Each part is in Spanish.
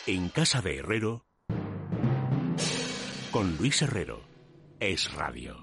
En casa de Herrero, con Luis Herrero, Es Radio.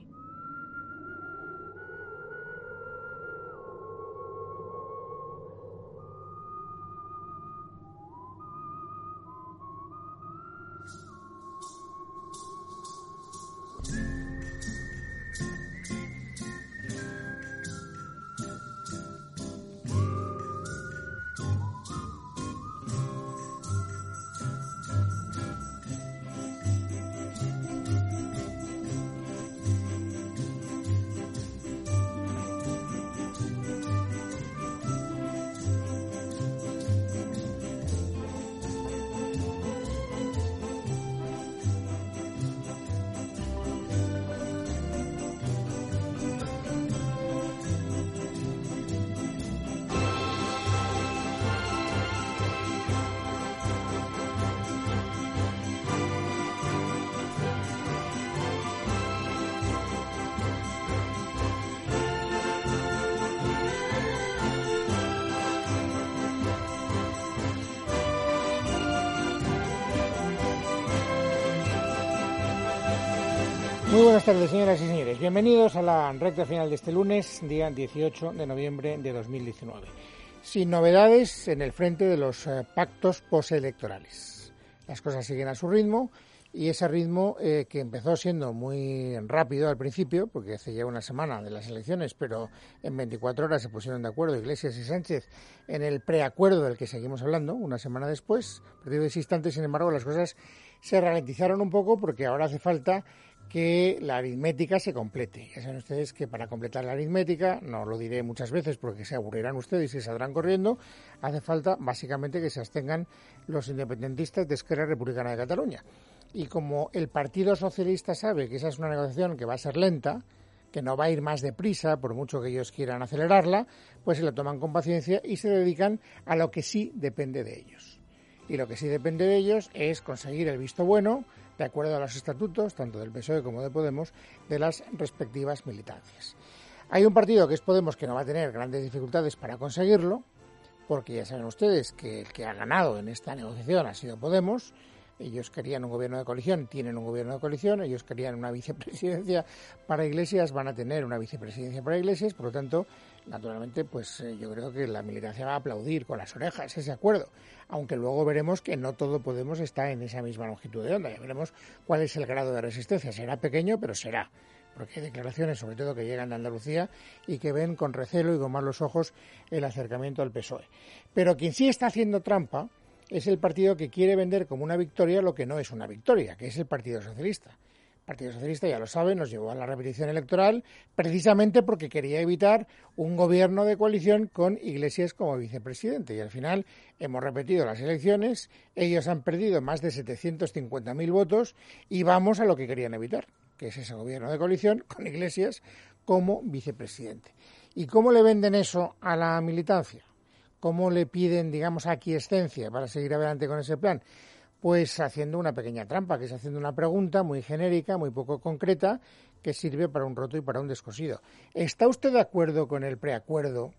Muy buenas tardes, señoras y señores. Bienvenidos a la recta final de este lunes, día 18 de noviembre de 2019. Sin novedades en el frente de los pactos postelectorales. Las cosas siguen a su ritmo y ese ritmo que empezó siendo muy rápido al principio, porque hace ya una semana de las elecciones, pero en 24 horas se pusieron de acuerdo Iglesias y Sánchez en el preacuerdo del que seguimos hablando, una semana después. A partir de ese instante, sin embargo, las cosas se ralentizaron un poco porque ahora hace falta que la aritmética se complete. Ya saben ustedes que para completar la aritmética, no lo diré muchas veces porque se aburrirán ustedes y se saldrán corriendo, hace falta básicamente que se abstengan los independentistas de Esquerra Republicana de Cataluña. Y como el Partido Socialista sabe que esa es una negociación que va a ser lenta, que no va a ir más deprisa, por mucho que ellos quieran acelerarla, pues se la toman con paciencia y se dedican a lo que sí depende de ellos. Y lo que sí depende de ellos es conseguir el visto bueno, de acuerdo a los estatutos, tanto del PSOE como de Podemos, de las respectivas militancias. Hay un partido que es Podemos que no va a tener grandes dificultades para conseguirlo, porque ya saben ustedes que el que ha ganado en esta negociación ha sido Podemos. Ellos querían un gobierno de coalición, tienen un gobierno de coalición, ellos querían una vicepresidencia para Iglesias, van a tener una vicepresidencia para Iglesias, por lo tanto, naturalmente, pues yo creo que la militancia va a aplaudir con las orejas ese acuerdo, aunque luego veremos que no todo Podemos está en esa misma longitud de onda, ya veremos cuál es el grado de resistencia, será pequeño, pero será, porque hay declaraciones, sobre todo que llegan de Andalucía y que ven con recelo y con malos ojos el acercamiento al PSOE. Pero quien sí está haciendo trampa es el partido que quiere vender como una victoria lo que no es una victoria, que es el Partido Socialista. El Partido Socialista, ya lo saben, nos llevó a la repetición electoral precisamente porque quería evitar un gobierno de coalición con Iglesias como vicepresidente. Y al final hemos repetido las elecciones, ellos han perdido más de 750.000 votos y vamos a lo que querían evitar, que es ese gobierno de coalición con Iglesias como vicepresidente. ¿Y cómo le venden eso a la militancia? ¿Cómo le piden, digamos, aquiescencia para seguir adelante con ese plan? Pues haciendo una pequeña trampa, que es haciendo una pregunta muy genérica, muy poco concreta, que sirve para un roto y para un descosido. ¿Está usted de acuerdo con el preacuerdo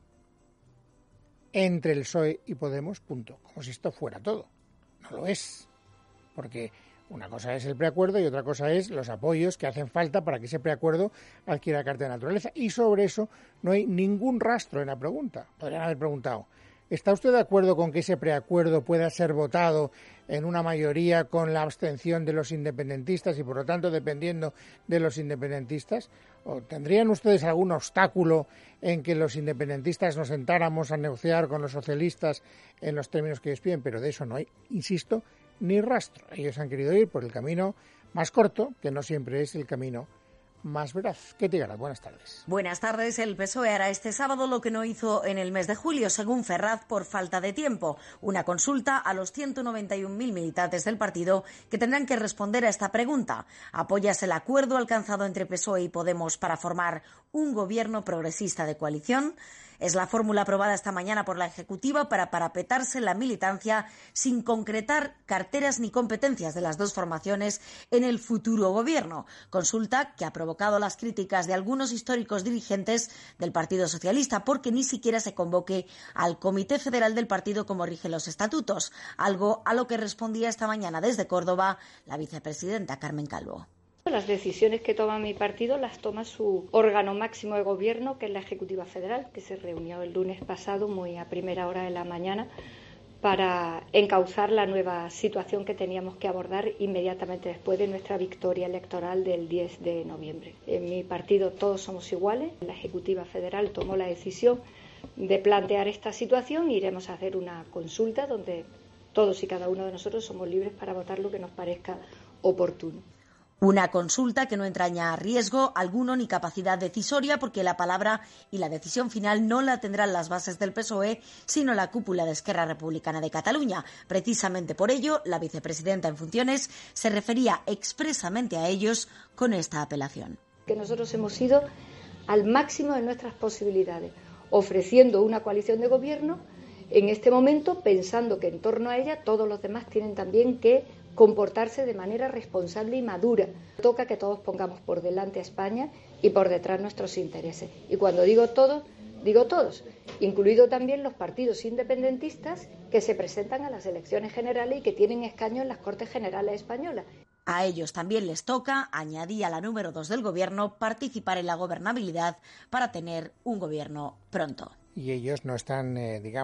entre el PSOE y Podemos? Punto. Como si esto fuera todo. No lo es. Porque una cosa es el preacuerdo y otra cosa es los apoyos que hacen falta para que ese preacuerdo adquiera carta de naturaleza. Y sobre eso no hay ningún rastro en la pregunta. Podrían haber preguntado: ¿está usted de acuerdo con que ese preacuerdo pueda ser votado en una mayoría con la abstención de los independentistas y, por lo tanto, dependiendo de los independentistas? ¿O tendrían ustedes algún obstáculo en que los independentistas nos sentáramos a negociar con los socialistas en los términos que ellos piden? Pero de eso no hay, insisto, ni rastro. Ellos han querido ir por el camino más corto, que no siempre es el camino más veraz. Ketty Garat, buenas tardes. Buenas tardes. El PSOE hará este sábado lo que no hizo en el mes de julio, según Ferraz, por falta de tiempo. Una consulta a los 191.000 militantes del partido que tendrán que responder a esta pregunta. ¿Apoyas el acuerdo alcanzado entre PSOE y Podemos para formar un gobierno progresista de coalición? Es la fórmula aprobada esta mañana por la Ejecutiva para parapetarse en la militancia sin concretar carteras ni competencias de las dos formaciones en el futuro gobierno. Consulta que ha provocado las críticas de algunos históricos dirigentes del Partido Socialista porque ni siquiera se convoque al Comité Federal del partido como rigen los estatutos, algo a lo que respondía esta mañana desde Córdoba la vicepresidenta Carmen Calvo. Las decisiones que toma mi partido las toma su órgano máximo de gobierno, que es la Ejecutiva Federal, que se reunió el lunes pasado muy a primera hora de la mañana para encauzar la nueva situación que teníamos que abordar inmediatamente después de nuestra victoria electoral del 10 de noviembre. En mi partido todos somos iguales. La Ejecutiva Federal tomó la decisión de plantear esta situación e iremos a hacer una consulta donde todos y cada uno de nosotros somos libres para votar lo que nos parezca oportuno. Una consulta que no entraña riesgo alguno ni capacidad decisoria porque la palabra y la decisión final no la tendrán las bases del PSOE, sino la cúpula de Esquerra Republicana de Cataluña. Precisamente por ello, la vicepresidenta en funciones se refería expresamente a ellos con esta apelación. Que nosotros hemos ido al máximo de nuestras posibilidades, ofreciendo una coalición de gobierno en este momento, pensando que en torno a ella todos los demás tienen también que comportarse de manera responsable y madura. Toca que todos pongamos por delante a España y por detrás nuestros intereses. Y cuando digo todos, incluido también los partidos independentistas que se presentan a las elecciones generales y que tienen escaño en las Cortes Generales españolas. A ellos también les toca, añadía la número 2 del Gobierno, participar en la gobernabilidad para tener un gobierno pronto. Y ellos no están,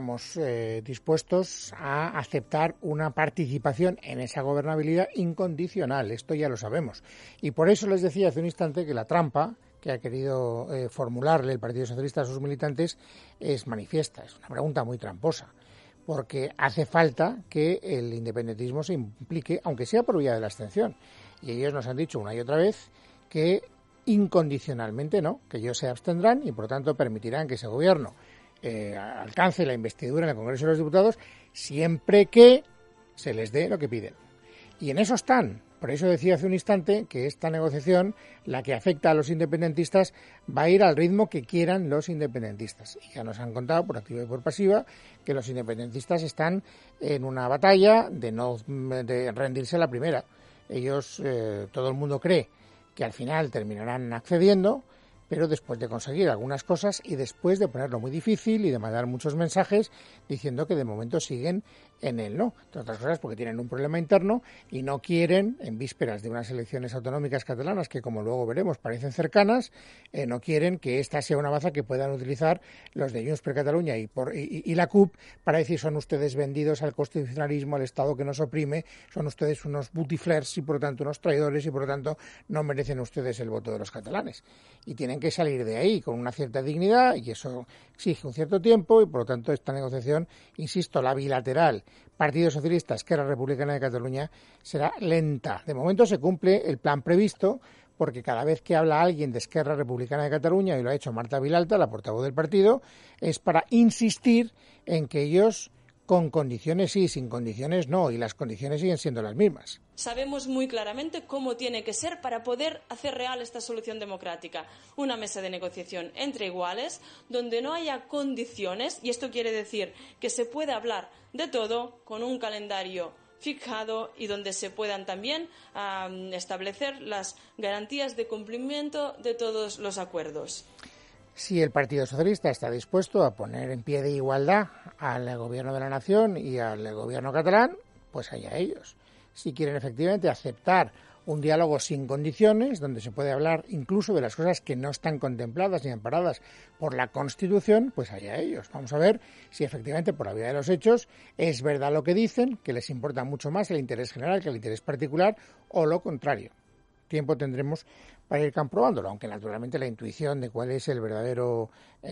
dispuestos a aceptar una participación en esa gobernabilidad incondicional. Esto ya lo sabemos. Y por eso les decía hace un instante que la trampa que ha querido formularle el Partido Socialista a sus militantes es manifiesta. Es una pregunta muy tramposa, porque hace falta que el independentismo se implique, aunque sea por vía de la abstención. Y ellos nos han dicho una y otra vez que incondicionalmente no, que ellos se abstendrán y por tanto permitirán que ese gobierno alcance la investidura en el Congreso de los Diputados siempre que se les dé lo que piden. Y en eso están. Por eso decía hace un instante que esta negociación, la que afecta a los independentistas, va a ir al ritmo que quieran los independentistas. Y ya nos han contado, por activa y por pasiva, que los independentistas están en una batalla de rendirse a la primera. Ellos, todo el mundo cree que al final terminarán accediendo, pero después de conseguir algunas cosas y después de ponerlo muy difícil y de mandar muchos mensajes diciendo que de momento siguen en el no, entre otras cosas porque tienen un problema interno y no quieren, en vísperas de unas elecciones autonómicas catalanas que, como luego veremos, parecen cercanas, no quieren que esta sea una baza que puedan utilizar los de Junts per Catalunya y la CUP para decir son ustedes vendidos al constitucionalismo, al Estado que nos oprime, son ustedes unos butiflers y por lo tanto unos traidores y por lo tanto no merecen ustedes el voto de los catalanes. Y tienen que salir de ahí con una cierta dignidad y eso exige un cierto tiempo y por lo tanto esta negociación, insisto, la bilateral Partido Socialista, Esquerra Republicana de Cataluña, será lenta. De momento se cumple el plan previsto porque cada vez que habla alguien de Esquerra Republicana de Cataluña, y lo ha hecho Marta Vilalta, la portavoz del partido, es para insistir en que ellos con condiciones sí, sin condiciones no, y las condiciones siguen siendo las mismas. Sabemos muy claramente cómo tiene que ser para poder hacer real esta solución democrática. Una mesa de negociación entre iguales, donde no haya condiciones, y esto quiere decir que se pueda hablar de todo con un calendario fijado y donde se puedan también establecer las garantías de cumplimiento de todos los acuerdos. Si el Partido Socialista está dispuesto a poner en pie de igualdad al Gobierno de la Nación y al Gobierno catalán, pues allá ellos. Si quieren efectivamente aceptar un diálogo sin condiciones, donde se puede hablar incluso de las cosas que no están contempladas ni amparadas por la Constitución, pues allá ellos. Vamos a ver si efectivamente, por la vía de los hechos, es verdad lo que dicen, que les importa mucho más el interés general que el interés particular, o lo contrario. Tiempo tendremos para ir comprobándolo, aunque naturalmente la intuición de cuál es el verdadero,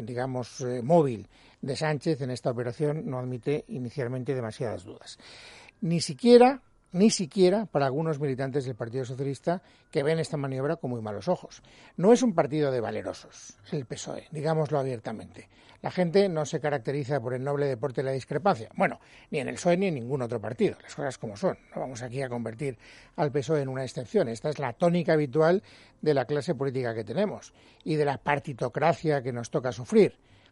móvil de Sánchez en esta operación no admite inicialmente demasiadas dudas. Ni siquiera para algunos militantes del Partido Socialista que ven esta maniobra con muy malos ojos. No es un partido de valerosos, el PSOE, digámoslo abiertamente. La gente no se caracteriza por el noble deporte de la discrepancia. Bueno, ni en el PSOE ni en ningún otro partido, las cosas como son. No vamos aquí a convertir al PSOE en una excepción. Esta es la tónica habitual de la clase política que tenemos y de la partitocracia que nos toca sufrir.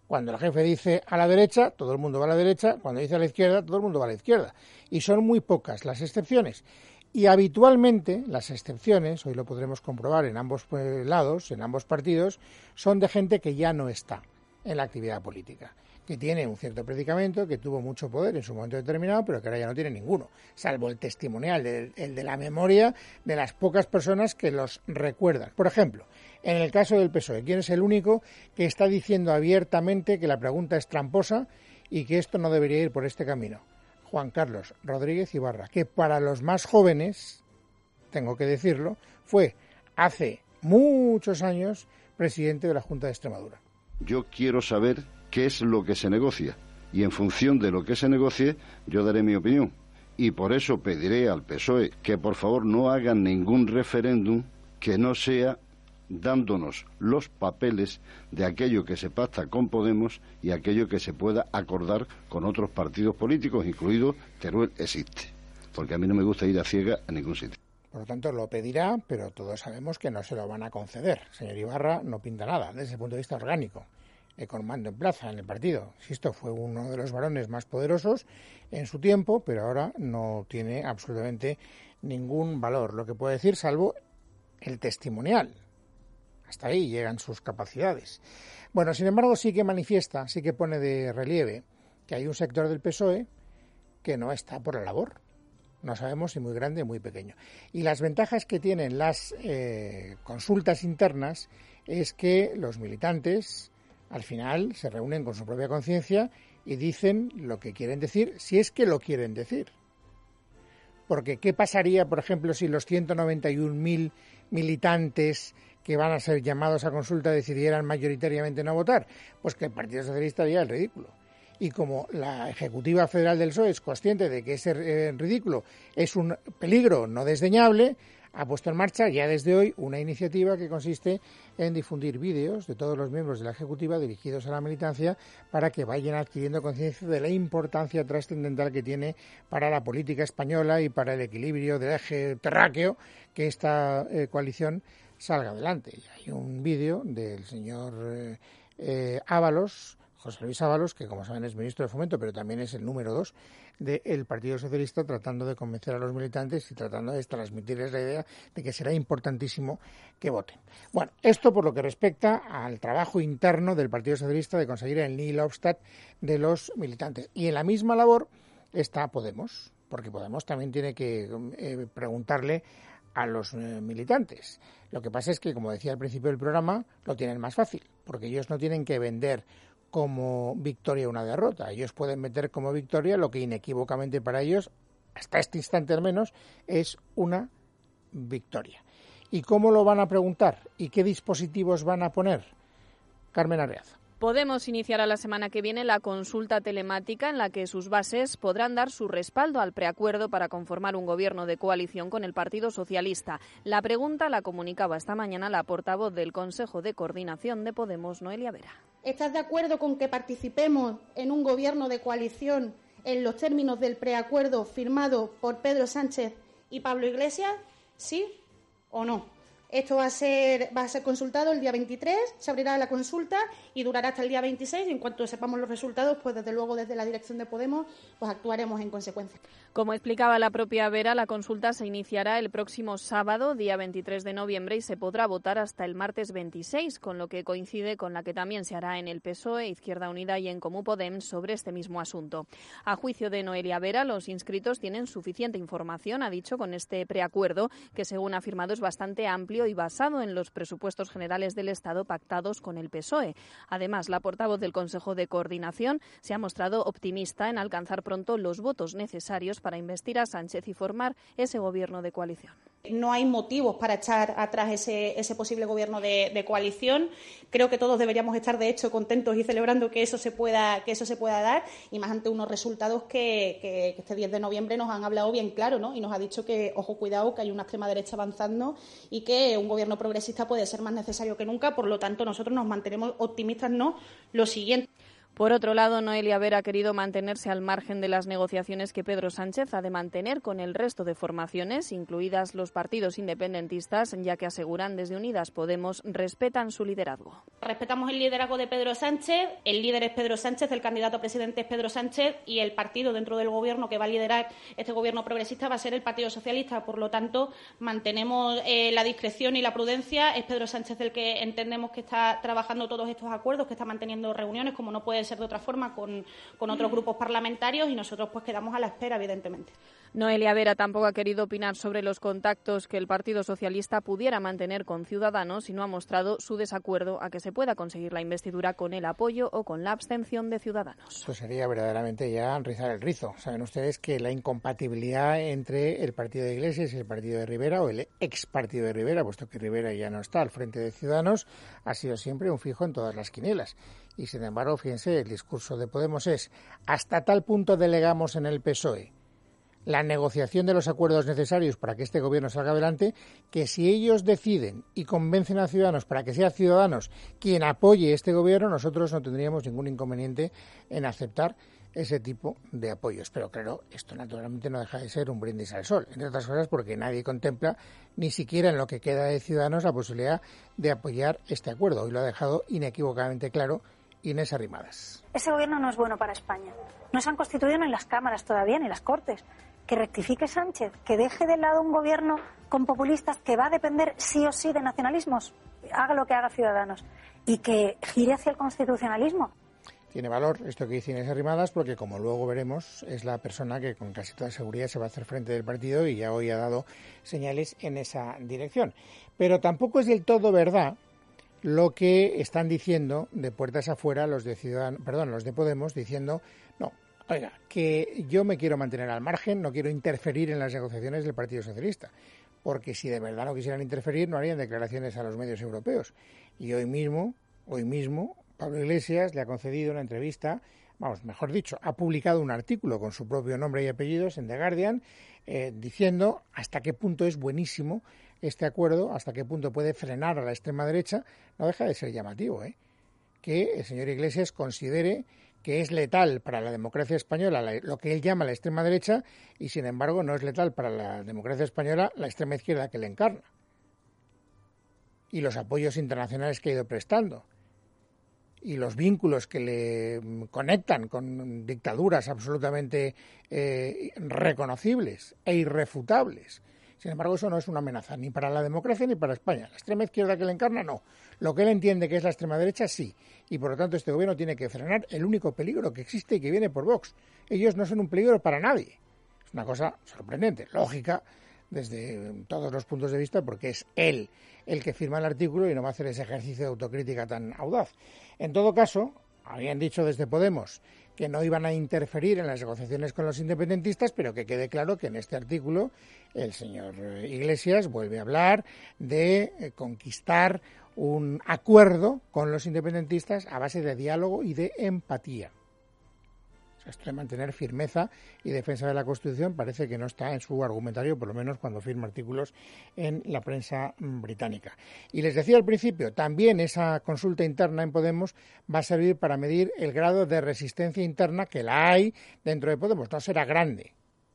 Cuando el jefe dice a la derecha, todo el mundo va a la derecha. Cuando dice a la izquierda, todo el mundo va a la izquierda. Y son muy pocas las excepciones. Y habitualmente las excepciones, hoy lo podremos comprobar en ambos lados, en ambos partidos, son de gente que ya no está en la actividad política, que tiene un cierto predicamento, que tuvo mucho poder en su momento determinado, pero que ahora ya no tiene ninguno, salvo el testimonial, el de la memoria de las pocas personas que los recuerdan. Por ejemplo, en el caso del PSOE, ¿quién es el único que está diciendo abiertamente que la pregunta es tramposa y que esto no debería ir por este camino? Juan Carlos Rodríguez Ibarra, que para los más jóvenes, tengo que decirlo, fue hace muchos años presidente de la Junta de Extremadura. Yo quiero saber qué es lo que se negocia y en función de lo que se negocie yo daré mi opinión. Y por eso pediré al PSOE que por favor no hagan ningún referéndum que no sea dándonos los papeles de aquello que se pacta con Podemos y aquello que se pueda acordar con otros partidos políticos, incluido Teruel existe, porque a mí no me gusta ir a ciega a ningún sitio. Por lo tanto, lo pedirá, pero todos sabemos que no se lo van a conceder. Señor Ibarra no pinta nada desde el punto de vista orgánico, con mando en plaza en el partido. Insisto, fue uno de los varones más poderosos en su tiempo, pero ahora no tiene absolutamente ningún valor, lo que puede decir, salvo el testimonial. Hasta ahí llegan sus capacidades. Bueno, sin embargo, sí que manifiesta, sí que pone de relieve que hay un sector del PSOE que no está por la labor. No sabemos si muy grande o muy pequeño. Y las ventajas que tienen las consultas internas es que los militantes al final se reúnen con su propia conciencia y dicen lo que quieren decir, si es que lo quieren decir. Porque ¿qué pasaría, por ejemplo, si los 191.000 militantes que van a ser llamados a consulta decidieran mayoritariamente no votar? Pues que el Partido Socialista haría el ridículo. Y como la Ejecutiva Federal del PSOE es consciente de que ese ridículo es un peligro no desdeñable, ha puesto en marcha ya desde hoy una iniciativa que consiste en difundir vídeos de todos los miembros de la Ejecutiva dirigidos a la militancia para que vayan adquiriendo conciencia de la importancia trascendental que tiene para la política española y para el equilibrio del eje terráqueo que esta coalición salga adelante. Y hay un vídeo del señor Ábalos, José Luis Ábalos, que como saben es ministro de Fomento, pero también es el número 2 del Partido Socialista, tratando de convencer a los militantes y tratando de transmitirles la idea de que será importantísimo que voten. Bueno, esto por lo que respecta al trabajo interno del Partido Socialista de conseguir el nihil obstat de los militantes. Y en la misma labor está Podemos, porque Podemos también tiene que preguntarle a los militantes. Lo que pasa es que, como decía al principio del programa, lo tienen más fácil, porque ellos no tienen que vender como victoria una derrota. Ellos pueden meter como victoria lo que inequívocamente para ellos, hasta este instante al menos, es una victoria. ¿Y cómo lo van a preguntar? ¿Y qué dispositivos van a poner? Carmen Arreaza. Podemos iniciará la semana que viene la consulta telemática en la que sus bases podrán dar su respaldo al preacuerdo para conformar un gobierno de coalición con el Partido Socialista. La pregunta la comunicaba esta mañana la portavoz del Consejo de Coordinación de Podemos, Noelia Vera. ¿Estás de acuerdo con que participemos en un gobierno de coalición en los términos del preacuerdo firmado por Pedro Sánchez y Pablo Iglesias? ¿Sí o no? Esto va a ser consultado el día 23, se abrirá la consulta y durará hasta el día 26. Y en cuanto sepamos los resultados, pues desde luego desde la dirección de Podemos pues actuaremos en consecuencia. Como explicaba la propia Vera, la consulta se iniciará el próximo sábado, día 23 de noviembre, y se podrá votar hasta el martes 26, con lo que coincide con la que también se hará en el PSOE, Izquierda Unida y en Comú Podem sobre este mismo asunto. A juicio de Noelia Vera, los inscritos tienen suficiente información, ha dicho, con este preacuerdo, que según ha afirmado es bastante amplio y basado en los presupuestos generales del Estado pactados con el PSOE. Además, la portavoz del Consejo de Coordinación se ha mostrado optimista en alcanzar pronto los votos necesarios para investir a Sánchez y formar ese gobierno de coalición. No hay motivos para echar atrás ese posible gobierno de coalición. Creo que todos deberíamos estar, de hecho, contentos y celebrando que eso se pueda dar, y más ante unos resultados que este 10 de noviembre nos han hablado bien claro, ¿no? Y nos ha dicho que, ojo, cuidado, que hay una extrema derecha avanzando y que un gobierno progresista puede ser más necesario que nunca. Por lo tanto, nosotros nos mantenemos optimistas, ¿no? Lo siguiente. Por otro lado, Noelia Vera ha querido mantenerse al margen de las negociaciones que Pedro Sánchez ha de mantener con el resto de formaciones, incluidas los partidos independentistas, ya que aseguran desde Unidas Podemos respetan su liderazgo. Respetamos el liderazgo de Pedro Sánchez, el líder es Pedro Sánchez, el candidato a presidente es Pedro Sánchez y el partido dentro del gobierno que va a liderar este gobierno progresista va a ser el Partido Socialista. Por lo tanto, mantenemos la discreción y la prudencia. Es Pedro Sánchez el que entendemos que está trabajando todos estos acuerdos, que está manteniendo reuniones, como no puede ser de otra forma, con otros grupos parlamentarios, y nosotros pues quedamos a la espera, evidentemente. Noelia Vera tampoco ha querido opinar sobre los contactos que el Partido Socialista pudiera mantener con Ciudadanos y no ha mostrado su desacuerdo a que se pueda conseguir la investidura con el apoyo o con la abstención de Ciudadanos. Eso sería verdaderamente ya rizar el rizo. Saben ustedes que la incompatibilidad entre el partido de Iglesias y el partido de Rivera, o el ex partido de Rivera, puesto que Rivera ya no está al frente de Ciudadanos, ha sido siempre un fijo en todas las quinielas. Y sin embargo, fíjense, el discurso de Podemos es: hasta tal punto delegamos en el PSOE la negociación de los acuerdos necesarios para que este gobierno salga adelante, que si ellos deciden y convencen a Ciudadanos para que sea Ciudadanos quien apoye este gobierno, nosotros no tendríamos ningún inconveniente en aceptar ese tipo de apoyos. Pero claro, esto naturalmente no deja de ser un brindis al sol, entre otras cosas porque nadie contempla, ni siquiera en lo que queda de Ciudadanos, la posibilidad de apoyar este acuerdo. Hoy lo ha dejado inequívocamente claro Inés Arrimadas. Ese gobierno no es bueno para España. No se han constituido ni las cámaras todavía, ni las Cortes. Que rectifique Sánchez, que deje de lado un gobierno con populistas que va a depender sí o sí de nacionalismos, haga lo que haga Ciudadanos, y que gire hacia el constitucionalismo. Tiene valor esto que dice Inés Arrimadas, porque como luego veremos, es la persona que con casi toda seguridad se va a hacer frente del partido y ya hoy ha dado señales en esa dirección. Pero tampoco es del todo verdad lo que están diciendo de puertas afuera los de los de Podemos, diciendo: no, oiga, que yo me quiero mantener al margen, no quiero interferir en las negociaciones del Partido Socialista, porque si de verdad no quisieran interferir no harían declaraciones a los medios europeos. Y hoy mismo, Pablo Iglesias le ha concedido una entrevista, mejor dicho, ha publicado un artículo con su propio nombre y apellidos en The Guardian, diciendo hasta qué punto es buenísimo este acuerdo, hasta qué punto puede frenar a la extrema derecha. No deja de ser llamativo, que el señor Iglesias considere que es letal para la democracia española lo que él llama la extrema derecha, y sin embargo no es letal para la democracia española la extrema izquierda que le encarna. Y los apoyos internacionales que ha ido prestando, y los vínculos que le conectan con dictaduras absolutamente reconocibles e irrefutables. Sin embargo, eso no es una amenaza ni para la democracia ni para España. La extrema izquierda que le encarna, no. Lo que él entiende que es la extrema derecha, sí. Y por lo tanto, este gobierno tiene que frenar el único peligro que existe y que viene por Vox. Ellos no son un peligro para nadie. Es una cosa sorprendente, lógica, desde todos los puntos de vista, porque es él el que firma el artículo y no va a hacer ese ejercicio de autocrítica tan audaz. En todo caso, habían dicho desde Podemos que no iban a interferir en las negociaciones con los independentistas, pero que quede claro que en este artículo el señor Iglesias vuelve a hablar de conquistar un acuerdo con los independentistas a base de diálogo y de empatía. Esto de mantener firmeza y defensa de la Constitución parece que no está en su argumentario, por lo menos cuando firma artículos en la prensa británica. Y les decía al principio, también esa consulta interna en Podemos va a servir para medir el grado de resistencia interna, que la hay dentro de Podemos. No será grande,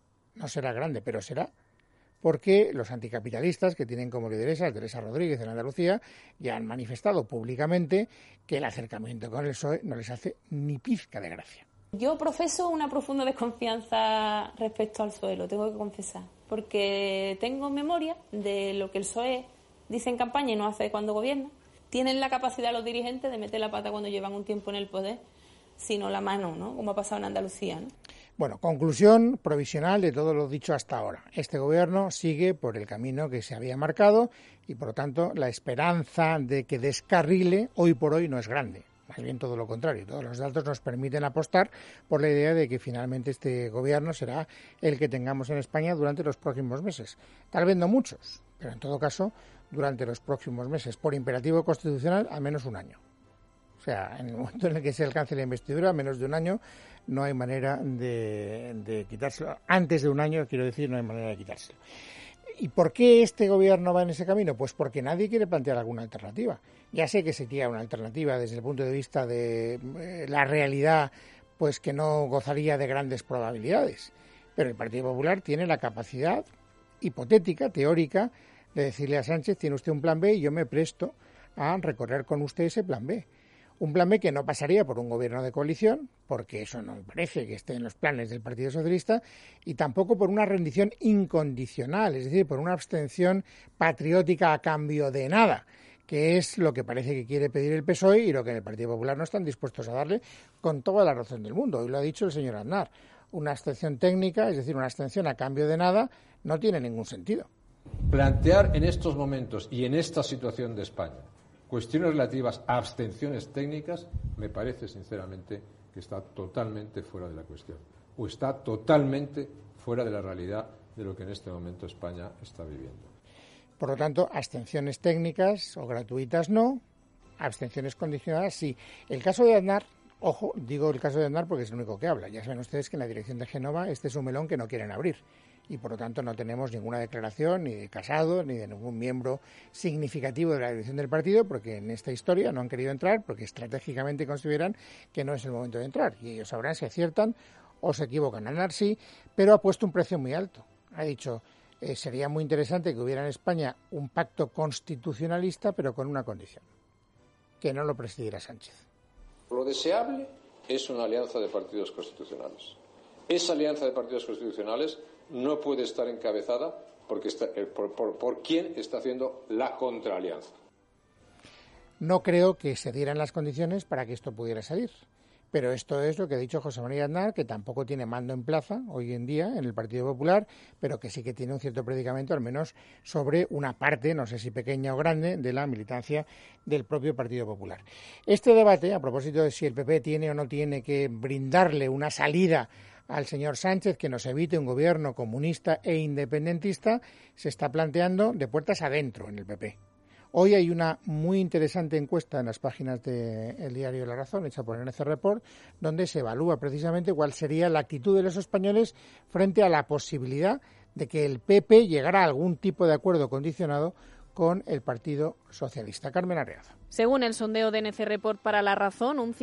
pero será, porque los anticapitalistas, que tienen como lideresa Teresa Rodríguez en Andalucía, ya han manifestado públicamente que el acercamiento con el PSOE no les hace ni pizca de gracia. Yo profeso una profunda desconfianza respecto al PSOE, lo tengo que confesar, porque tengo memoria de lo que el PSOE dice en campaña y no hace cuando gobierna. Tienen la capacidad los dirigentes de meter la pata cuando llevan un tiempo en el poder, sino la mano, ¿no? Como ha pasado en Andalucía, ¿no? Bueno, conclusión provisional de todo lo dicho hasta ahora. Este gobierno sigue por el camino que se había marcado y, por lo tanto, la esperanza de que descarrile hoy por hoy no es grande. Más bien todo lo contrario. Todos los datos nos permiten apostar por la idea de que finalmente este gobierno será el que tengamos en España durante los próximos meses. Tal vez no muchos, pero en todo caso durante los próximos meses. Por imperativo constitucional, al menos un año. O sea, en el momento en el que se alcance la investidura, menos de un año, no hay manera de quitárselo. Antes de un año, quiero decir, no hay manera de quitárselo. ¿Y por qué este gobierno va en ese camino? Pues porque nadie quiere plantear alguna alternativa. Ya sé que sería una alternativa desde el punto de vista de la realidad, pues que no gozaría de grandes probabilidades. Pero el Partido Popular tiene la capacidad hipotética, teórica, de decirle a Sánchez, tiene usted un plan B y yo me presto a recorrer con usted ese plan B. Un plan B que no pasaría por un gobierno de coalición, porque eso no me parece que esté en los planes del Partido Socialista, y tampoco por una rendición incondicional, es decir, por una abstención patriótica a cambio de nada, que es lo que parece que quiere pedir el PSOE y lo que en el Partido Popular no están dispuestos a darle con toda la razón del mundo. Hoy lo ha dicho el señor Aznar. Una abstención técnica, es decir, una abstención a cambio de nada, no tiene ningún sentido. Plantear en estos momentos y en esta situación de España cuestiones relativas a abstenciones técnicas me parece sinceramente que está totalmente fuera de la cuestión o está totalmente fuera de la realidad de lo que en este momento España está viviendo. Por lo tanto, abstenciones técnicas o gratuitas no, abstenciones condicionadas sí. El caso de Aznar, ojo, digo el caso de Aznar porque es el único que habla. Ya saben ustedes que en la dirección de Génova este es un melón que no quieren abrir. Y por lo tanto no tenemos ninguna declaración ni de Casado ni de ningún miembro significativo de la dirección del partido, porque en esta historia no han querido entrar porque estratégicamente consideran que no es el momento de entrar y ellos sabrán si aciertan o se equivocan. Aznar sí, pero ha puesto un precio muy alto. Ha dicho, sería muy interesante que hubiera en España un pacto constitucionalista, pero con una condición, que no lo presidiera Sánchez. Lo deseable es una alianza de partidos constitucionales. Esa alianza de partidos constitucionales no puede estar encabezada por quien está haciendo la contraalianza. No creo que se dieran las condiciones para que esto pudiera salir. Pero esto es lo que ha dicho José María Aznar, que tampoco tiene mando en plaza hoy en día en el Partido Popular, pero que sí que tiene un cierto predicamento, al menos sobre una parte, no sé si pequeña o grande, de la militancia del propio Partido Popular. Este debate, a propósito de si el PP tiene o no tiene que brindarle una salida al señor Sánchez que nos evite un gobierno comunista e independentista, se está planteando de puertas adentro en el PP. Hoy hay una muy interesante encuesta en las páginas del diario La Razón, hecha por NC Report, donde se evalúa precisamente cuál sería la actitud de los españoles frente a la posibilidad de que el PP llegara a algún tipo de acuerdo condicionado con el Partido Socialista. Carmen Arreaza. Según el sondeo de NC Report para La Razón, un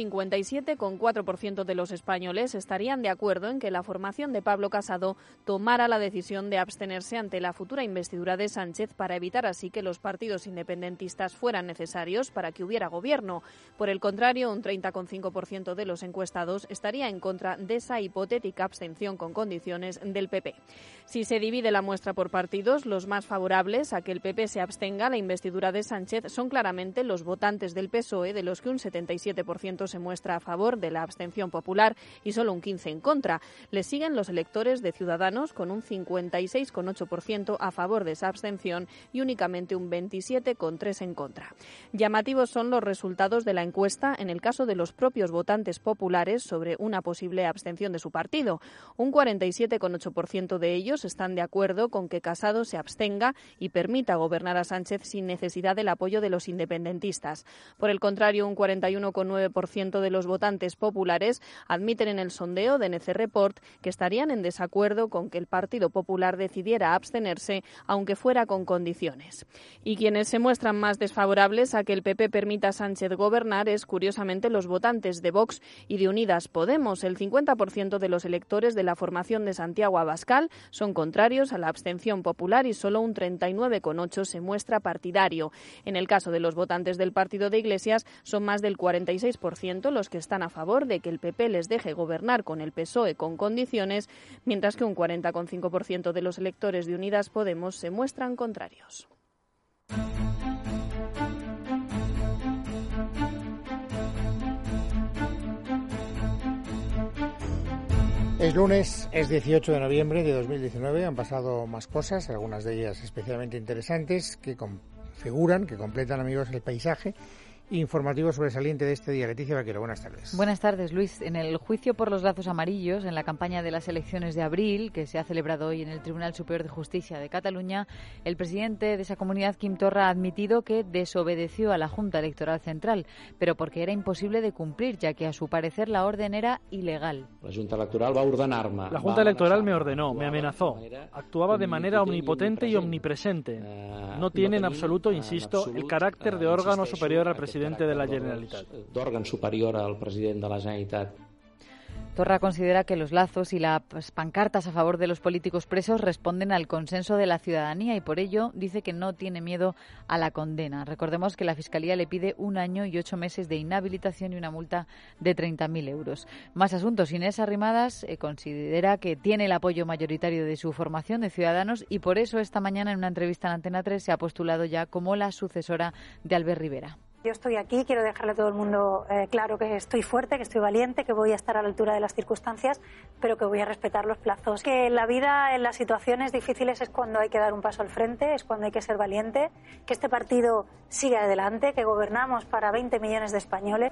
57,4% de los españoles estarían de acuerdo en que la formación de Pablo Casado tomara la decisión de abstenerse ante la futura investidura de Sánchez para evitar así que los partidos independentistas fueran necesarios para que hubiera gobierno. Por el contrario, un 30,5% de los encuestados estaría en contra de esa hipotética abstención con condiciones del PP. Si se divide la muestra por partidos, los más favorables a que el PP se abstenga a la investidura de Sánchez son claramente los votantes del PSOE, de los que un 77% se muestra a favor de la abstención popular y solo un 15% en contra. Le siguen los electores de Ciudadanos, con un 56,8% a favor de esa abstención y únicamente un 27,3% en contra. Llamativos son los resultados de la encuesta en el caso de los propios votantes populares sobre una posible abstención de su partido. Un 47,8% de ellos están de acuerdo con que Casado se abstenga y permita gobernar a Sánchez sin necesidad del apoyo de los independentistas. Por el contrario, un 41,9% de los votantes populares admiten en el sondeo de NC Report que estarían en desacuerdo con que el Partido Popular decidiera abstenerse, aunque fuera con condiciones. Y quienes se muestran más desfavorables a que el PP permita a Sánchez gobernar es, curiosamente, los votantes de Vox y de Unidas Podemos. El 50% de los electores de la formación de Santiago Abascal son contrarios a la abstención popular y solo un 39,8% se muestra partidario. En el caso de los votantes del partido de Iglesias, son más del 46% los que están a favor de que el PP les deje gobernar con el PSOE con condiciones, mientras que un 40,5% de los electores de Unidas Podemos se muestran contrarios. Es lunes, es 18 de noviembre de 2019, han pasado más cosas, algunas de ellas especialmente interesantes, que configuran, que completan, amigos, el paisaje informativo sobresaliente de este día. Leticia Vaquero, buenas tardes. Buenas tardes, Luis. En el juicio por los lazos amarillos, en la campaña de las elecciones de abril, que se ha celebrado hoy en el Tribunal Superior de Justicia de Cataluña, el presidente de esa comunidad, Quim Torra, ha admitido que desobedeció a la Junta Electoral Central, pero porque era imposible de cumplir, ya que a su parecer la orden era ilegal. La Junta Electoral va a ordenar-me. La Junta Electoral me ordenó, me amenazó. Actuaba de manera omnipotente y omnipresente. No tiene en absoluto, insisto, el carácter de órgano superior al presidente de la Generalitat. D'òrgan superior al president de la Generalitat. Torra considera que los lazos y las pancartas a favor de los políticos presos responden al consenso de la ciudadanía y por ello dice que no tiene miedo a la condena. Recordemos que la Fiscalía le pide 1 año y 8 meses de inhabilitación y una multa de 30.000 euros. Más asuntos. Inés Arrimadas considera que tiene el apoyo mayoritario de su formación de Ciudadanos y por eso esta mañana en una entrevista en Antena 3 se ha postulado ya como la sucesora de Albert Rivera. Yo estoy aquí, quiero dejarle a todo el mundo claro que estoy fuerte, que estoy valiente, que voy a estar a la altura de las circunstancias, pero que voy a respetar los plazos. Que en la vida, en las situaciones difíciles es cuando hay que dar un paso al frente, es cuando hay que ser valiente, que este partido siga adelante, que gobernamos para 20 millones de españoles.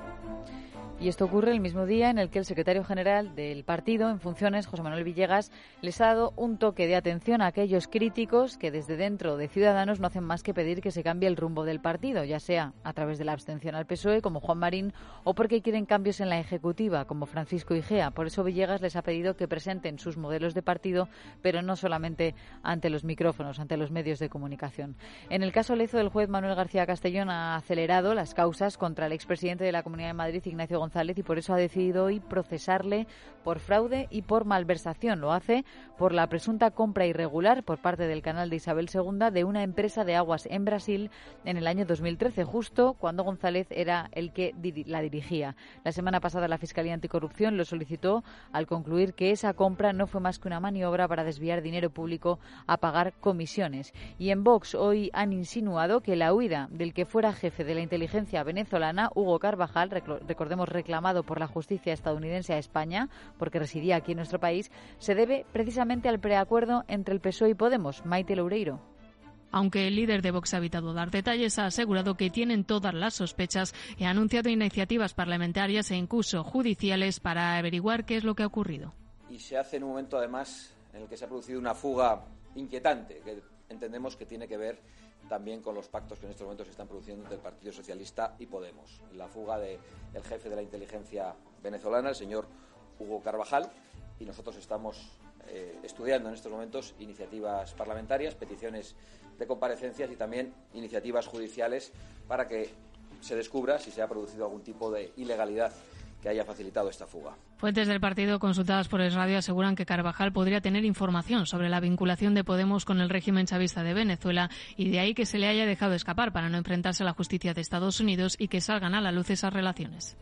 Y esto ocurre el mismo día en el que el secretario general del partido en funciones, José Manuel Villegas, les ha dado un toque de atención a aquellos críticos que desde dentro de Ciudadanos no hacen más que pedir que se cambie el rumbo del partido, ya sea a través de la abstención al PSOE, como Juan Marín, o porque quieren cambios en la ejecutiva, como Francisco Igea. Por eso Villegas les ha pedido que presenten sus modelos de partido, pero no solamente ante los micrófonos, ante los medios de comunicación. En el caso Lezo, el juez Manuel García Castellón ha acelerado las causas contra el expresidente de la Comunidad de Madrid, Ignacio González, y por eso ha decidido hoy procesarle por fraude y por malversación. Lo hace por la presunta compra irregular por parte del canal de Isabel II de una empresa de aguas en Brasil en el año 2013, justo cuando González era el que la dirigía. La semana pasada la Fiscalía Anticorrupción lo solicitó al concluir que esa compra no fue más que una maniobra para desviar dinero público a pagar comisiones. Y en Vox hoy han insinuado que la huida del que fuera jefe de la inteligencia venezolana, Hugo Carvajal, recordemos reclamado por la justicia estadounidense a España, porque residía aquí en nuestro país, se debe precisamente al preacuerdo entre el PSOE y Podemos. Maite Loureiro. Aunque el líder de Vox ha evitado dar detalles, ha asegurado que tienen todas las sospechas y ha anunciado iniciativas parlamentarias e incluso judiciales para averiguar qué es lo que ha ocurrido. Y se hace en un momento, además, en el que se ha producido una fuga inquietante, que entendemos que tiene que ver también con los pactos que en estos momentos se están produciendo entre el Partido Socialista y Podemos. La fuga del jefe de la inteligencia venezolana, el señor Hugo Carvajal, y nosotros estamos estudiando en estos momentos iniciativas parlamentarias, peticiones de comparecencias y también iniciativas judiciales para que se descubra si se ha producido algún tipo de ilegalidad que haya facilitado esta fuga. Fuentes del partido consultadas por El Radio aseguran que Carvajal podría tener información sobre la vinculación de Podemos con el régimen chavista de Venezuela y de ahí que se le haya dejado escapar para no enfrentarse a la justicia de Estados Unidos y que salgan a la luz esas relaciones.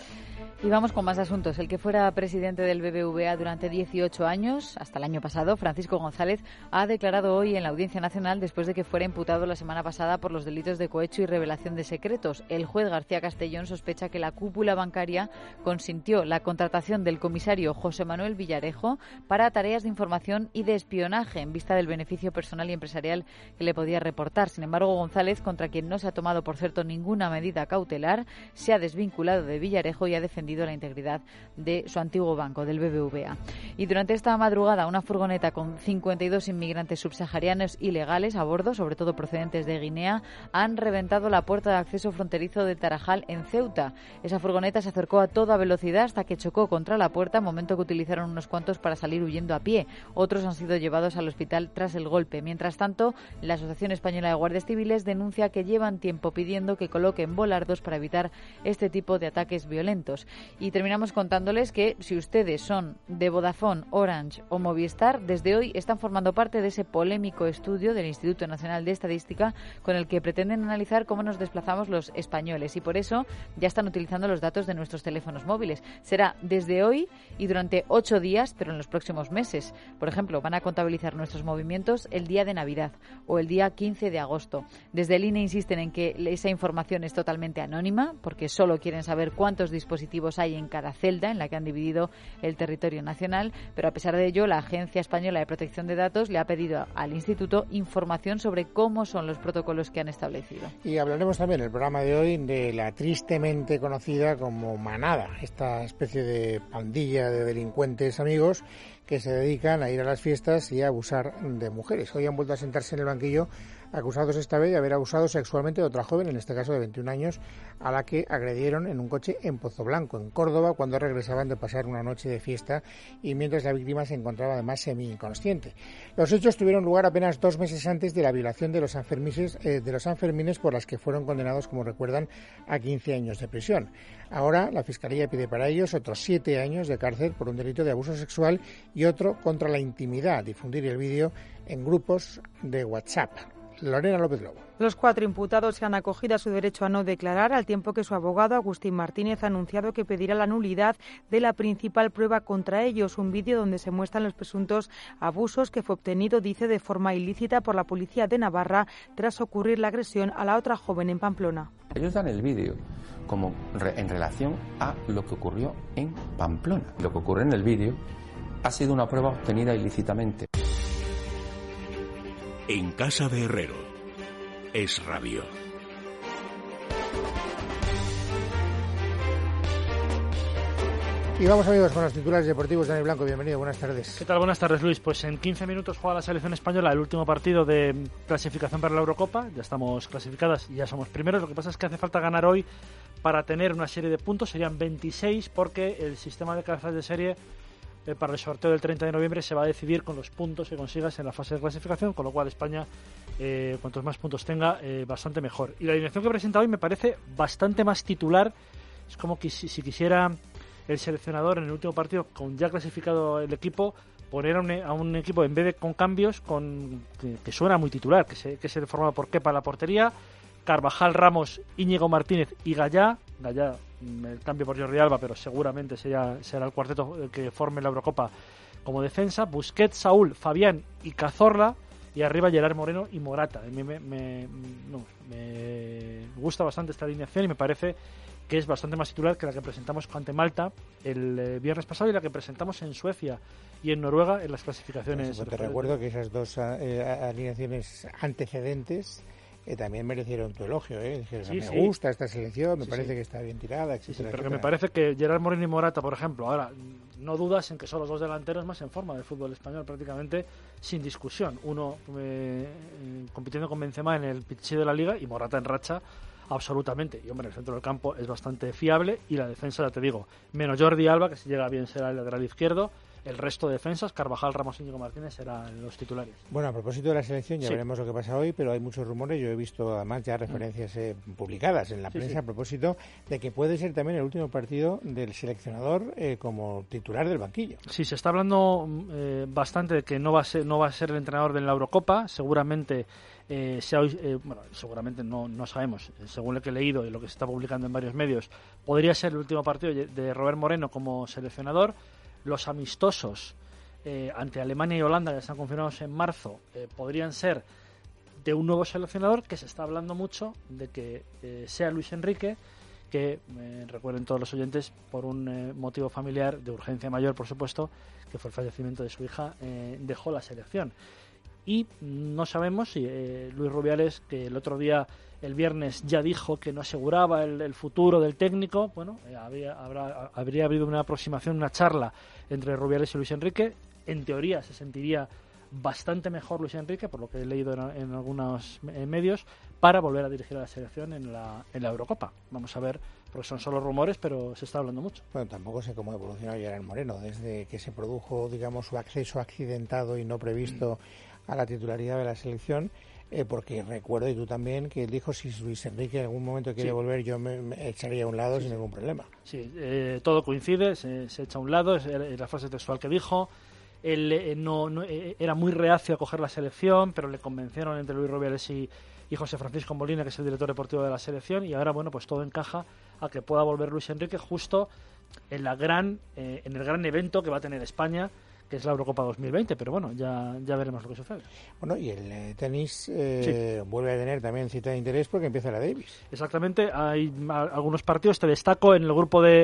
Y vamos con más asuntos. El que fuera presidente del BBVA durante 18 años, hasta el año pasado, Francisco González, ha declarado hoy en la Audiencia Nacional después de que fuera imputado la semana pasada por los delitos de cohecho y revelación de secretos. El juez García Castellón sospecha que la cúpula bancaria consintió la contratación del comisario José Manuel Villarejo para tareas de información y de espionaje en vista del beneficio personal y empresarial que le podía reportar. Sin embargo, González, contra quien no se ha tomado, por cierto, ninguna medida cautelar, se ha desvinculado de Villarejo y ha defendido la integridad de su antiguo banco, del BBVA. Y durante esta madrugada, una furgoneta con 52 inmigrantes subsaharianos ilegales a bordo, sobre todo procedentes de Guinea, han reventado la puerta de acceso fronterizo de Tarajal en Ceuta. Esa furgoneta se acercó a toda velocidad hasta que chocó contra la puerta, momento que utilizaron unos cuantos para salir huyendo a pie. Otros han sido llevados al hospital tras el golpe. Mientras tanto, la Asociación Española de Guardias Civiles denuncia que llevan tiempo pidiendo que coloquen volardos para evitar este tipo de ataques violentos. Y terminamos contándoles que si ustedes son de Vodafone, Orange o Movistar, desde hoy están formando parte de ese polémico estudio del Instituto Nacional de Estadística con el que pretenden analizar cómo nos desplazamos los españoles y por eso ya están utilizando los datos de nuestros teléfonos móviles. Será desde hoy y durante 8 días, pero en los próximos meses. Por ejemplo, van a contabilizar nuestros movimientos el día de Navidad o el día 15 de agosto. Desde el INE insisten en que esa información es totalmente anónima porque solo quieren saber cuántos dispositivos preventivos hay en cada celda en la que han dividido el territorio nacional, pero a pesar de ello, la Agencia Española de Protección de Datos le ha pedido al Instituto información sobre cómo son los protocolos que han establecido. Y hablaremos también en el programa de hoy de la tristemente conocida como manada, esta especie de pandilla de delincuentes amigos que se dedican a ir a las fiestas y a abusar de mujeres. Hoy han vuelto a sentarse en el banquillo acusados esta vez de haber abusado sexualmente de otra joven, en este caso de 21 años, a la que agredieron en un coche en Pozoblanco, en Córdoba, cuando regresaban de pasar una noche de fiesta y mientras la víctima se encontraba además semi-inconsciente. Los hechos tuvieron lugar apenas 2 meses antes de la violación de los Sanfermines por las que fueron condenados, como recuerdan, a 15 años de prisión. Ahora la Fiscalía pide para ellos otros 7 años de cárcel por un delito de abuso sexual y otro contra la intimidad, difundir el vídeo en grupos de WhatsApp. Lorena López Lobo. Los 4 imputados se han acogido a su derecho a no declarar, al tiempo que su abogado, Agustín Martínez, ha anunciado que pedirá la nulidad de la principal prueba contra ellos, un vídeo donde se muestran los presuntos abusos que fue obtenido, dice, de forma ilícita por la policía de Navarra tras ocurrir la agresión a la otra joven en Pamplona. Ellos dan el vídeo como en relación a lo que ocurrió en Pamplona. Lo que ocurre en el vídeo ha sido una prueba obtenida ilícitamente. En casa de Herrero, Es Radio. Y vamos, amigos, con los titulares deportivos. Dani Blanco, bienvenido, buenas tardes. ¿Qué tal? Buenas tardes, Luis. Pues en 15 minutos juega la selección española el último partido de clasificación para la Eurocopa. Ya estamos clasificadas y ya somos primeros. Lo que pasa es que hace falta ganar hoy para tener una serie de puntos. Serían 26 porque el sistema de cabezas de serie para el sorteo del 30 de noviembre se va a decidir con los puntos que consigas en la fase de clasificación, con lo cual España, cuantos más puntos tenga, bastante mejor. Y la alineación que presenta hoy me parece bastante más titular. Es como que si quisiera el seleccionador en el último partido, con ya clasificado el equipo, poner a un equipo en vez de con cambios, que suena muy titular, que se formado por Kepa la portería, Carvajal, Ramos, Íñigo Martínez y Gallá, el cambio por Jordi Alba, pero seguramente será el cuarteto que forme la Eurocopa como defensa, Busquets, Saúl, Fabián y Cazorla, y arriba Gerard Moreno y Morata. Me gusta bastante esta alineación y me parece que es bastante más titular que la que presentamos ante Malta el viernes pasado y la que presentamos en Suecia y en Noruega en las clasificaciones. Pues te recuerdo que esas dos alineaciones antecedentes también merecieron tu elogio, Dijeron, me gusta esta selección, me parece que está bien tirada, etcétera. Pero que me parece que Gerard Moreno y Morata, por ejemplo, ahora no dudas en que son los dos delanteros más en forma del fútbol español, prácticamente sin discusión. Uno compitiendo con Benzema en el pichido de la Liga y Morata en racha absolutamente. Y hombre, el centro del campo es bastante fiable y la defensa, ya te digo, menos Jordi Alba, que si llega bien será el lateral izquierdo. El resto de defensas, Carvajal, Ramos y Íñigo Martínez, serán los titulares. Bueno, a propósito de la selección, ya veremos lo que pasa hoy, pero hay muchos rumores. Yo he visto además ya referencias publicadas en la prensa a propósito de que puede ser también el último partido del seleccionador como titular del banquillo. Sí, se está hablando bastante de que no va a ser el entrenador de la Eurocopa. Seguramente seguramente no sabemos, según lo que he leído y lo que se está publicando en varios medios, podría ser el último partido de Robert Moreno como seleccionador. Los amistosos ante Alemania y Holanda, que están confirmados en marzo, podrían ser de un nuevo seleccionador, que se está hablando mucho de que sea Luis Enrique, que recuerden todos los oyentes, por un motivo familiar de urgencia mayor, por supuesto, que fue el fallecimiento de su hija, dejó la selección. Y no sabemos si Luis Rubiales, que el otro día, el viernes, ya dijo que no aseguraba el futuro del técnico, bueno, habría habido una aproximación, una charla entre Rubiales y Luis Enrique. En teoría se sentiría bastante mejor Luis Enrique, por lo que he leído en algunos medios, para volver a dirigir a la selección en la Eurocopa. Vamos a ver, porque son solo rumores, pero se está hablando mucho. Bueno, tampoco sé cómo ha evolucionado Gerard Moreno desde que se produjo, digamos, su acceso accidentado y no previsto a la titularidad de la selección, porque recuerdo, y tú también, que él dijo, si Luis Enrique en algún momento quiere volver, yo me echaría a un lado sin ningún problema. Sí, todo coincide, se echa a un lado, es la frase textual que dijo. Él era muy reacio a coger la selección, pero le convencieron entre Luis Rubiales y José Francisco Molina, que es el director deportivo de la selección, y ahora, bueno, pues todo encaja a que pueda volver Luis Enrique justo en el gran evento que va a tener España, que es la Eurocopa 2020, pero bueno, ya veremos lo que sucede. Bueno, y el tenis vuelve a tener también cita de interés porque empieza la Davis. Exactamente, hay algunos partidos, te destaco en el grupo de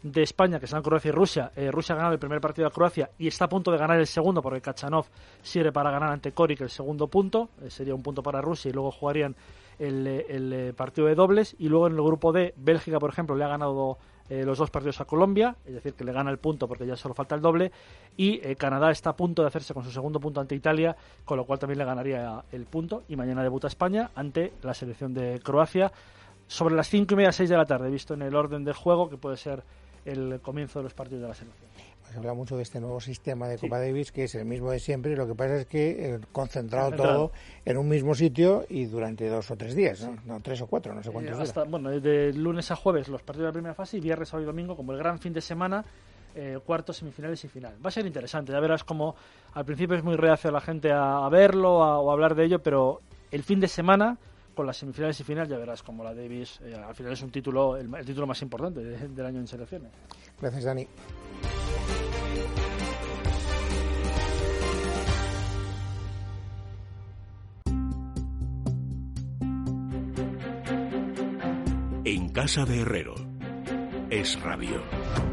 de España, que serán Croacia y Rusia. Rusia ha ganado el primer partido a Croacia y está a punto de ganar el segundo, porque Kachanov sirve para ganar ante Koric el segundo punto. Sería un punto para Rusia y luego jugarían el partido de dobles. Y luego en el grupo D, Bélgica, por ejemplo, le ha ganado los 2 partidos a Colombia, es decir, que le gana el punto porque ya solo falta el doble. Y Canadá está a punto de hacerse con su segundo punto ante Italia, con lo cual también le ganaría el punto. Y mañana debuta España ante la selección de Croacia sobre las 5:30, 6 de la tarde, visto en el orden del juego, que puede ser el comienzo de los partidos de la selección. Se habla mucho de este nuevo sistema de Copa Davis, que es el mismo de siempre, y lo que pasa es que concentrado todo en un mismo sitio y durante 2 o 3 días, ¿no? 3 o 4, no sé cuántos días. Bueno, de lunes a jueves los partidos de la primera fase y viernes, sábado y domingo, como el gran fin de semana, cuartos, semifinales y final. Va a ser interesante, ya verás como al principio es muy reacio la gente a verlo o a hablar de ello, pero el fin de semana con las semifinales y final ya verás como la Davis al final es un título, el título más importante del año en selecciones. Gracias, Dani. En casa de Herrero. Es Radio.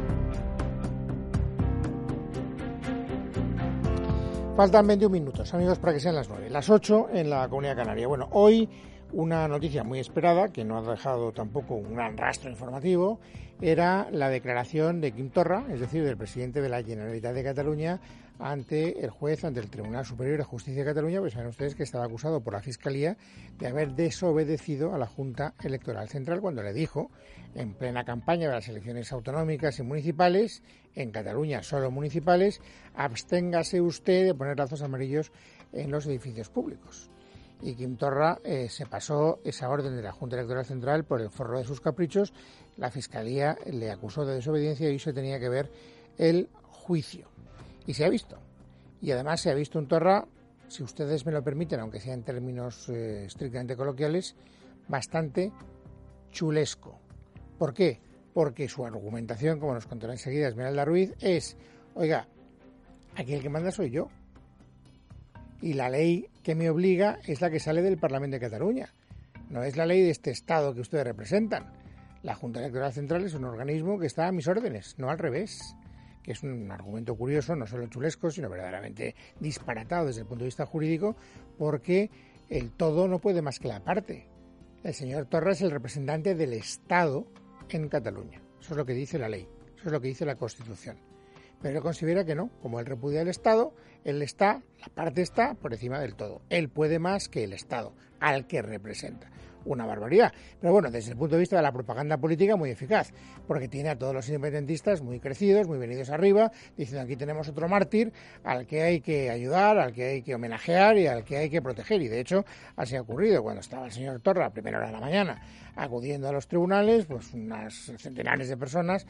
Faltan 21 minutos, amigos, para que sean las 9. Las 8 en la Comunidad Canaria. Bueno, hoy una noticia muy esperada, que no ha dejado tampoco un gran rastro informativo, era la declaración de Quim Torra, es decir, del presidente de la Generalitat de Cataluña, ante el juez, ante el Tribunal Superior de Justicia de Cataluña, pues saben ustedes que estaba acusado por la Fiscalía de haber desobedecido a la Junta Electoral Central cuando le dijo, en plena campaña de las elecciones autonómicas y municipales, en Cataluña solo municipales, absténgase usted de poner lazos amarillos en los edificios públicos. Y Quim Torra se pasó esa orden de la Junta Electoral Central por el forro de sus caprichos. La Fiscalía le acusó de desobediencia y se tenía que ver el juicio. Y se ha visto. Y además se ha visto un Torra, si ustedes me lo permiten, aunque sea en términos estrictamente coloquiales, bastante chulesco. ¿Por qué? Porque su argumentación, como nos contará enseguida Esmeralda Ruiz, es, oiga, aquí el que manda soy yo. Y la ley que me obliga es la que sale del Parlamento de Cataluña. No es la ley de este Estado que ustedes representan. La Junta Electoral Central es un organismo que está a mis órdenes, no al revés. Que es un argumento curioso, no solo chulesco, sino verdaderamente disparatado desde el punto de vista jurídico, porque el todo no puede más que la parte. El señor Torra es el representante del Estado en Cataluña. Eso es lo que dice la ley, eso es lo que dice la Constitución. Pero él considera que no, como él repudia el Estado, la parte está por encima del todo. Él puede más que el Estado, al que representa. Una barbaridad. Pero bueno, desde el punto de vista de la propaganda política, muy eficaz, porque tiene a todos los independentistas muy crecidos, muy venidos arriba, diciendo aquí tenemos otro mártir al que hay que ayudar, al que hay que homenajear y al que hay que proteger. Y de hecho, así ha ocurrido cuando estaba el señor Torra a primera hora de la mañana acudiendo a los tribunales, pues unas centenares de personas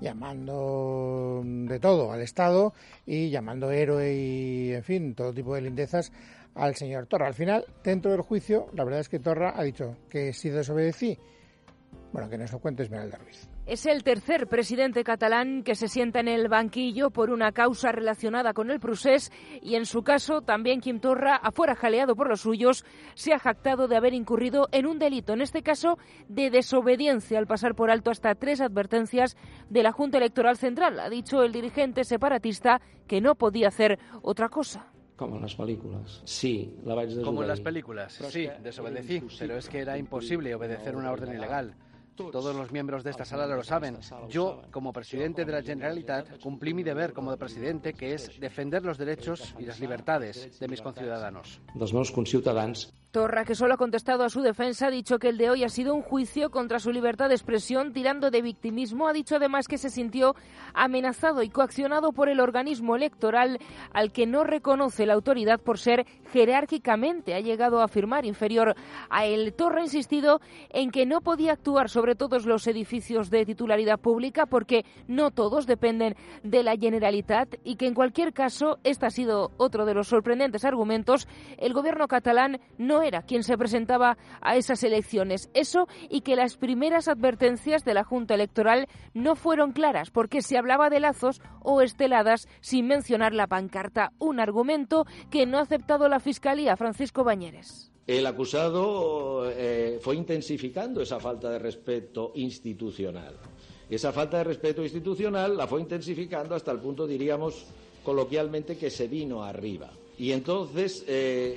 llamando de todo al Estado y llamando héroe y, en fin, todo tipo de lindezas al señor Torra. Al final, dentro del juicio, la verdad es que Torra ha dicho que si desobedecí, bueno, que nos lo cuente Esmeralda Ruiz. Es el tercer presidente catalán que se sienta en el banquillo por una causa relacionada con el procés y en su caso también Quim Torra, afuera jaleado por los suyos, se ha jactado de haber incurrido en un delito, en este caso de desobediencia al pasar por alto hasta 3 advertencias de la Junta Electoral Central. Ha dicho el dirigente separatista que no podía hacer otra cosa. Como en las películas. Sí, la vaig desobedir. Como en las películas. Sí, desobedecí, pero es que era imposible obedecer una orden ilegal. Todos los miembros de esta sala lo saben. Yo, como presidente de la Generalitat, cumplí mi deber como presidente, que es defender los derechos y las libertades de mis conciudadanos. Dels meus conciutadans. Torra, que solo ha contestado a su defensa, ha dicho que el de hoy ha sido un juicio contra su libertad de expresión, tirando de victimismo. Ha dicho además que se sintió amenazado y coaccionado por el organismo electoral al que no reconoce la autoridad por ser jerárquicamente, ha llegado a afirmar, inferior a él. Torra ha insistido en que no podía actuar sobre todos los edificios de titularidad pública porque no todos dependen de la Generalitat y que en cualquier caso, este ha sido otro de los sorprendentes argumentos, el gobierno catalán no era quien se presentaba a esas elecciones. Eso y que las primeras advertencias de la Junta Electoral no fueron claras porque se hablaba de lazos o esteladas sin mencionar la pancarta. Un argumento que no ha aceptado la Fiscalía. Francisco Bañeres. El acusado fue intensificando esa falta de respeto institucional. Esa falta de respeto institucional la fue intensificando hasta el punto, diríamos coloquialmente, que se vino arriba. Y entonces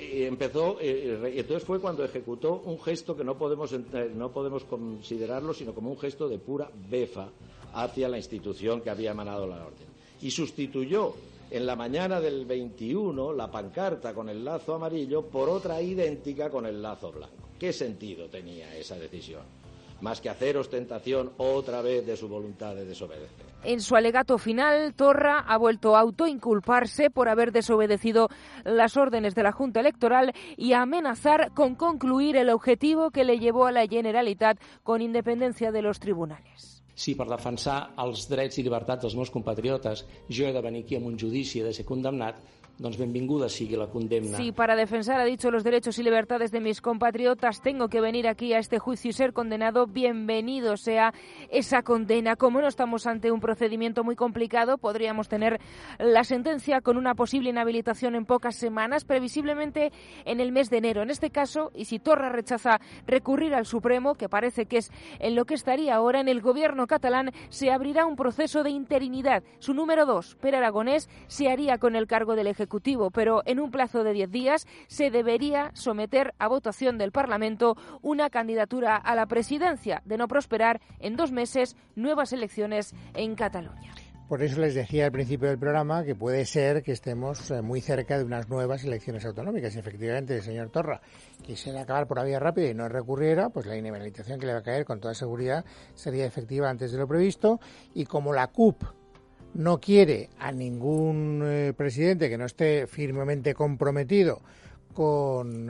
entonces fue cuando ejecutó un gesto que no podemos considerarlo sino como un gesto de pura befa hacia la institución que había emanado la orden. Y sustituyó en la mañana del 21 la pancarta con el lazo amarillo por otra idéntica con el lazo blanco. ¿Qué sentido tenía esa decisión? Más que hacer ostentación otra vez de su voluntad de desobedecer. En su alegato final, Torra ha vuelto a autoinculparse por haber desobedecido las órdenes de la Junta Electoral y a amenazar con concluir el objetivo que le llevó a la Generalitat con independencia de los tribunales. Si per defensar els drets i llibertats dels meus compatriotes jo he de venir aquí amb un judici de ser condemnat, doncs benvinguda sigui la condemna. Si para defensar, ha dicho, los derechos y libertades de mis compatriotas tengo que venir aquí a este juicio y ser condenado, bienvenido sea esa condena. Como no estamos ante un procedimiento muy complicado, podríamos tener la sentencia con una posible inhabilitación en pocas semanas, previsiblemente en el mes de enero. En este caso, y si Torra rechaza recurrir al Supremo, que parece que es en lo que estaría ahora, en el gobierno catalán se abrirá un proceso de interinidad. Su número 2, Pere Aragonès, se haría con el cargo del Ejecutivo, pero en un plazo de 10 días se debería someter a votación del Parlamento una candidatura a la presidencia. De no prosperar, en 2 meses, nuevas elecciones en Cataluña. Por eso les decía al principio del programa que puede ser que estemos muy cerca de unas nuevas elecciones autonómicas. Y efectivamente, el señor Torra quisiera acabar por la vía rápida y no recurriera, pues la inhabilitación que le va a caer con toda seguridad sería efectiva antes de lo previsto. Y como la CUP no quiere a ningún presidente que no esté firmemente comprometido con...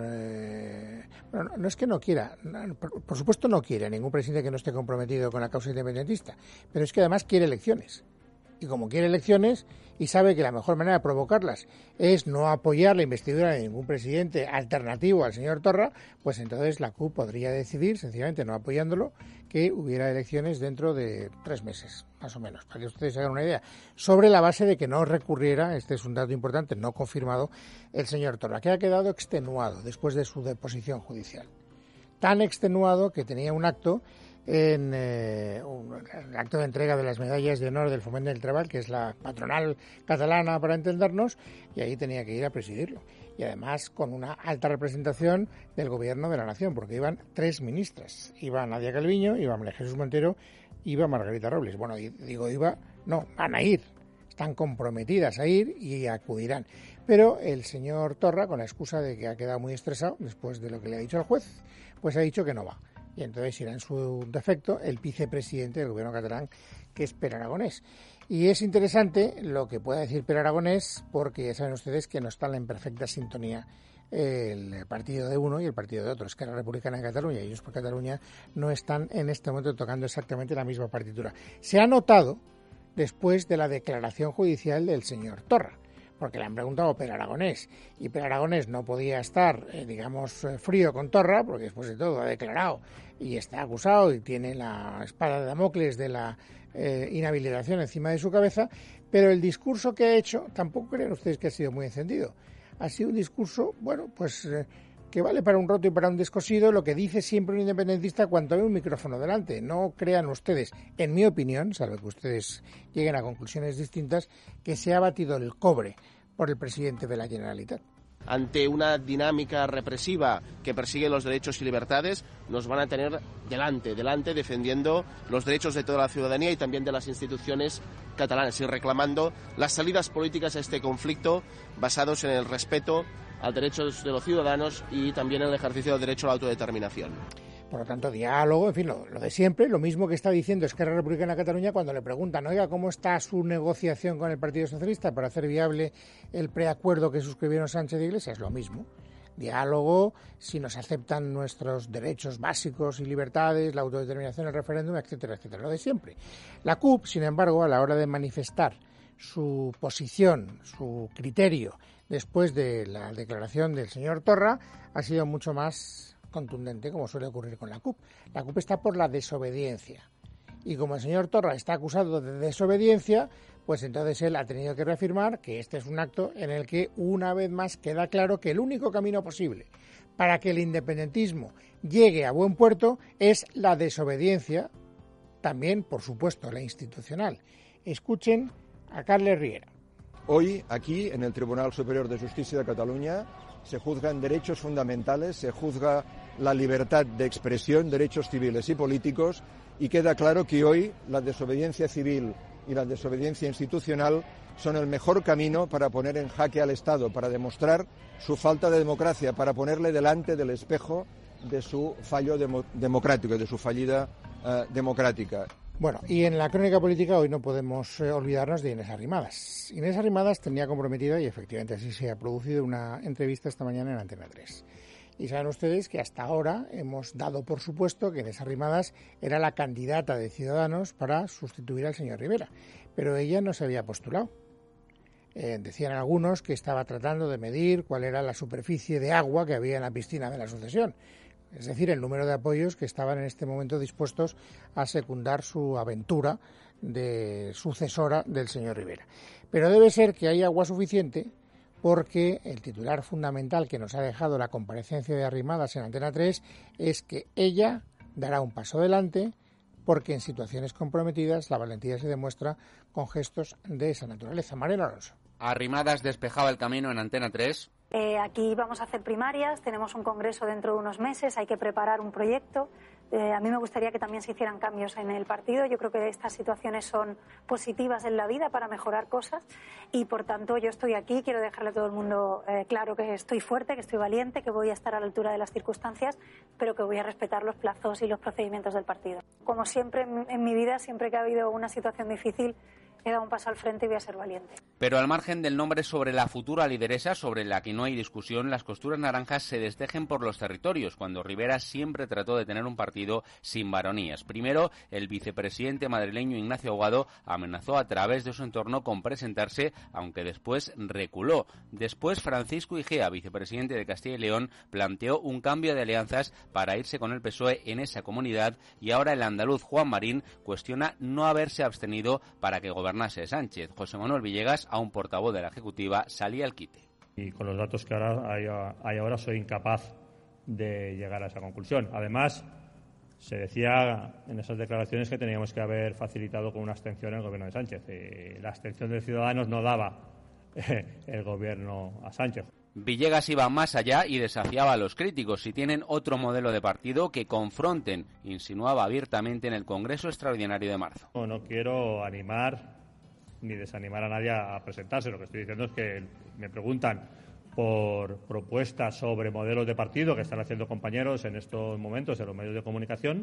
bueno, no es que no quiera, por supuesto no quiere a ningún presidente que no esté comprometido con la causa independentista, pero es que además quiere elecciones. Y como quiere elecciones y sabe que la mejor manera de provocarlas es no apoyar la investidura de ningún presidente alternativo al señor Torra, pues entonces la CUP podría decidir, sencillamente no apoyándolo, que hubiera elecciones dentro de 3 meses, más o menos, para que ustedes se hagan una idea, sobre la base de que no recurriera, este es un dato importante, no confirmado, el señor Torra, que ha quedado extenuado después de su deposición judicial. Tan extenuado que tenía un acto en un acto de entrega de las medallas de honor del Foment del Treball, que es la patronal catalana para entendernos, y ahí tenía que ir a presidirlo. Y además con una alta representación del Gobierno de la Nación, porque iban 3 ministras. Iba Nadia Calviño, iba María Jesús Montero, iba Margarita Robles. Bueno, van a ir. Están comprometidas a ir y acudirán. Pero el señor Torra, con la excusa de que ha quedado muy estresado después de lo que le ha dicho el juez, pues ha dicho que no va. Y entonces irá en su defecto el vicepresidente del gobierno catalán, que es Pere Aragonès. Y es interesante lo que pueda decir Pere Aragonès, porque ya saben ustedes que no están en perfecta sintonía el partido de uno y el partido de otro. Es que la Republicana de Cataluña y Junts per Catalunya no están en este momento tocando exactamente la misma partitura. Se ha notado después de la declaración judicial del señor Torra, porque le han preguntado a Pere Aragonès, y Pere Aragonès no podía estar, frío con Torra, porque después de todo ha declarado y está acusado y tiene la espada de Damocles de la inhabilitación encima de su cabeza, pero el discurso que ha hecho tampoco creen ustedes que ha sido muy encendido. Ha sido un discurso, que vale para un roto y para un descosido, lo que dice siempre un independentista cuando ve un micrófono delante. No crean ustedes, en mi opinión, salvo que ustedes lleguen a conclusiones distintas, que se ha batido el cobre por el presidente de la Generalitat. Ante una dinámica represiva que persigue los derechos y libertades, nos van a tener delante defendiendo los derechos de toda la ciudadanía y también de las instituciones catalanas y reclamando las salidas políticas a este conflicto basados en el respeto a derechos de los ciudadanos y también en el ejercicio del derecho a la autodeterminación. Por lo tanto, diálogo, en fin, lo de siempre, lo mismo que está diciendo Esquerra Republicana de Cataluña cuando le preguntan, oiga, ¿cómo está su negociación con el Partido Socialista para hacer viable el preacuerdo que suscribieron Sánchez e Iglesias? Lo mismo. Diálogo, si nos aceptan nuestros derechos básicos y libertades, la autodeterminación, el referéndum, etcétera, etcétera. Lo de siempre. La CUP, sin embargo, a la hora de manifestar su posición, su criterio, después de la declaración del señor Torra, ha sido mucho más contundente, como suele ocurrir con la CUP. La CUP está por la desobediencia. Y como el señor Torra está acusado de desobediencia, pues entonces él ha tenido que reafirmar que este es un acto en el que una vez más queda claro que el único camino posible para que el independentismo llegue a buen puerto es la desobediencia también, por supuesto, la institucional. Escuchen a Carles Riera. Hoy, aquí, en el Tribunal Superior de Justicia de Cataluña, se juzgan derechos fundamentales, se juzga la libertad de expresión, derechos civiles y políticos, y queda claro que hoy la desobediencia civil y la desobediencia institucional son el mejor camino para poner en jaque al Estado, para demostrar su falta de democracia, para ponerle delante del espejo de su fallo democrático, de su fallida democrática. Bueno, y en la crónica política hoy no podemos olvidarnos de Inés Arrimadas. Inés Arrimadas tenía comprometida, y efectivamente así se ha producido, una entrevista esta mañana en Antena 3. Y saben ustedes que hasta ahora hemos dado por supuesto que Inés Arrimadas era la candidata de Ciudadanos para sustituir al señor Rivera, pero ella no se había postulado. Decían algunos que estaba tratando de medir cuál era la superficie de agua que había en la piscina de la sucesión, es decir, el número de apoyos que estaban en este momento dispuestos a secundar su aventura de sucesora del señor Rivera. Pero debe ser que hay agua suficiente, porque el titular fundamental que nos ha dejado la comparecencia de Arrimadas en Antena 3 es que ella dará un paso adelante, porque en situaciones comprometidas la valentía se demuestra con gestos de esa naturaleza. Mariano Alonso. Arrimadas despejaba el camino en Antena 3. Aquí vamos a hacer primarias, tenemos un congreso dentro de unos meses, hay que preparar un proyecto. A mí me gustaría que también se hicieran cambios en el partido. Yo creo que estas situaciones son positivas en la vida para mejorar cosas y, por tanto, yo estoy aquí. Quiero dejarle a todo el mundo claro que estoy fuerte, que estoy valiente, que voy a estar a la altura de las circunstancias, pero que voy a respetar los plazos y los procedimientos del partido. Como siempre en mi vida, siempre que ha habido una situación difícil, he dado un paso al frente y voy a ser valiente. Pero al margen del nombre sobre la futura lideresa, sobre la que no hay discusión, las costuras naranjas se destejen por los territorios, cuando Rivera siempre trató de tener un partido sin varonías. Primero, el vicepresidente madrileño Ignacio Aguado amenazó a través de su entorno con presentarse, aunque después reculó. Después, Francisco Igea, vicepresidente de Castilla y León, planteó un cambio de alianzas para irse con el PSOE en esa comunidad, y ahora el andaluz Juan Marín cuestiona no haberse abstenido para que gobernase Sánchez. José Manuel Villegas, a un portavoz de la Ejecutiva, salía al quite. Y con los datos que ahora hay ahora soy incapaz de llegar a esa conclusión. Además, se decía en esas declaraciones que teníamos que haber facilitado con una abstención el gobierno de Sánchez. La abstención de Ciudadanos no daba el gobierno a Sánchez. Villegas iba más allá y desafiaba a los críticos. Si tienen otro modelo de partido, que confronten, insinuaba abiertamente en el Congreso Extraordinario de marzo. No quiero animar ni desanimar a nadie a presentarse. Lo que estoy diciendo es que me preguntan por propuestas sobre modelos de partido que están haciendo compañeros en estos momentos en los medios de comunicación.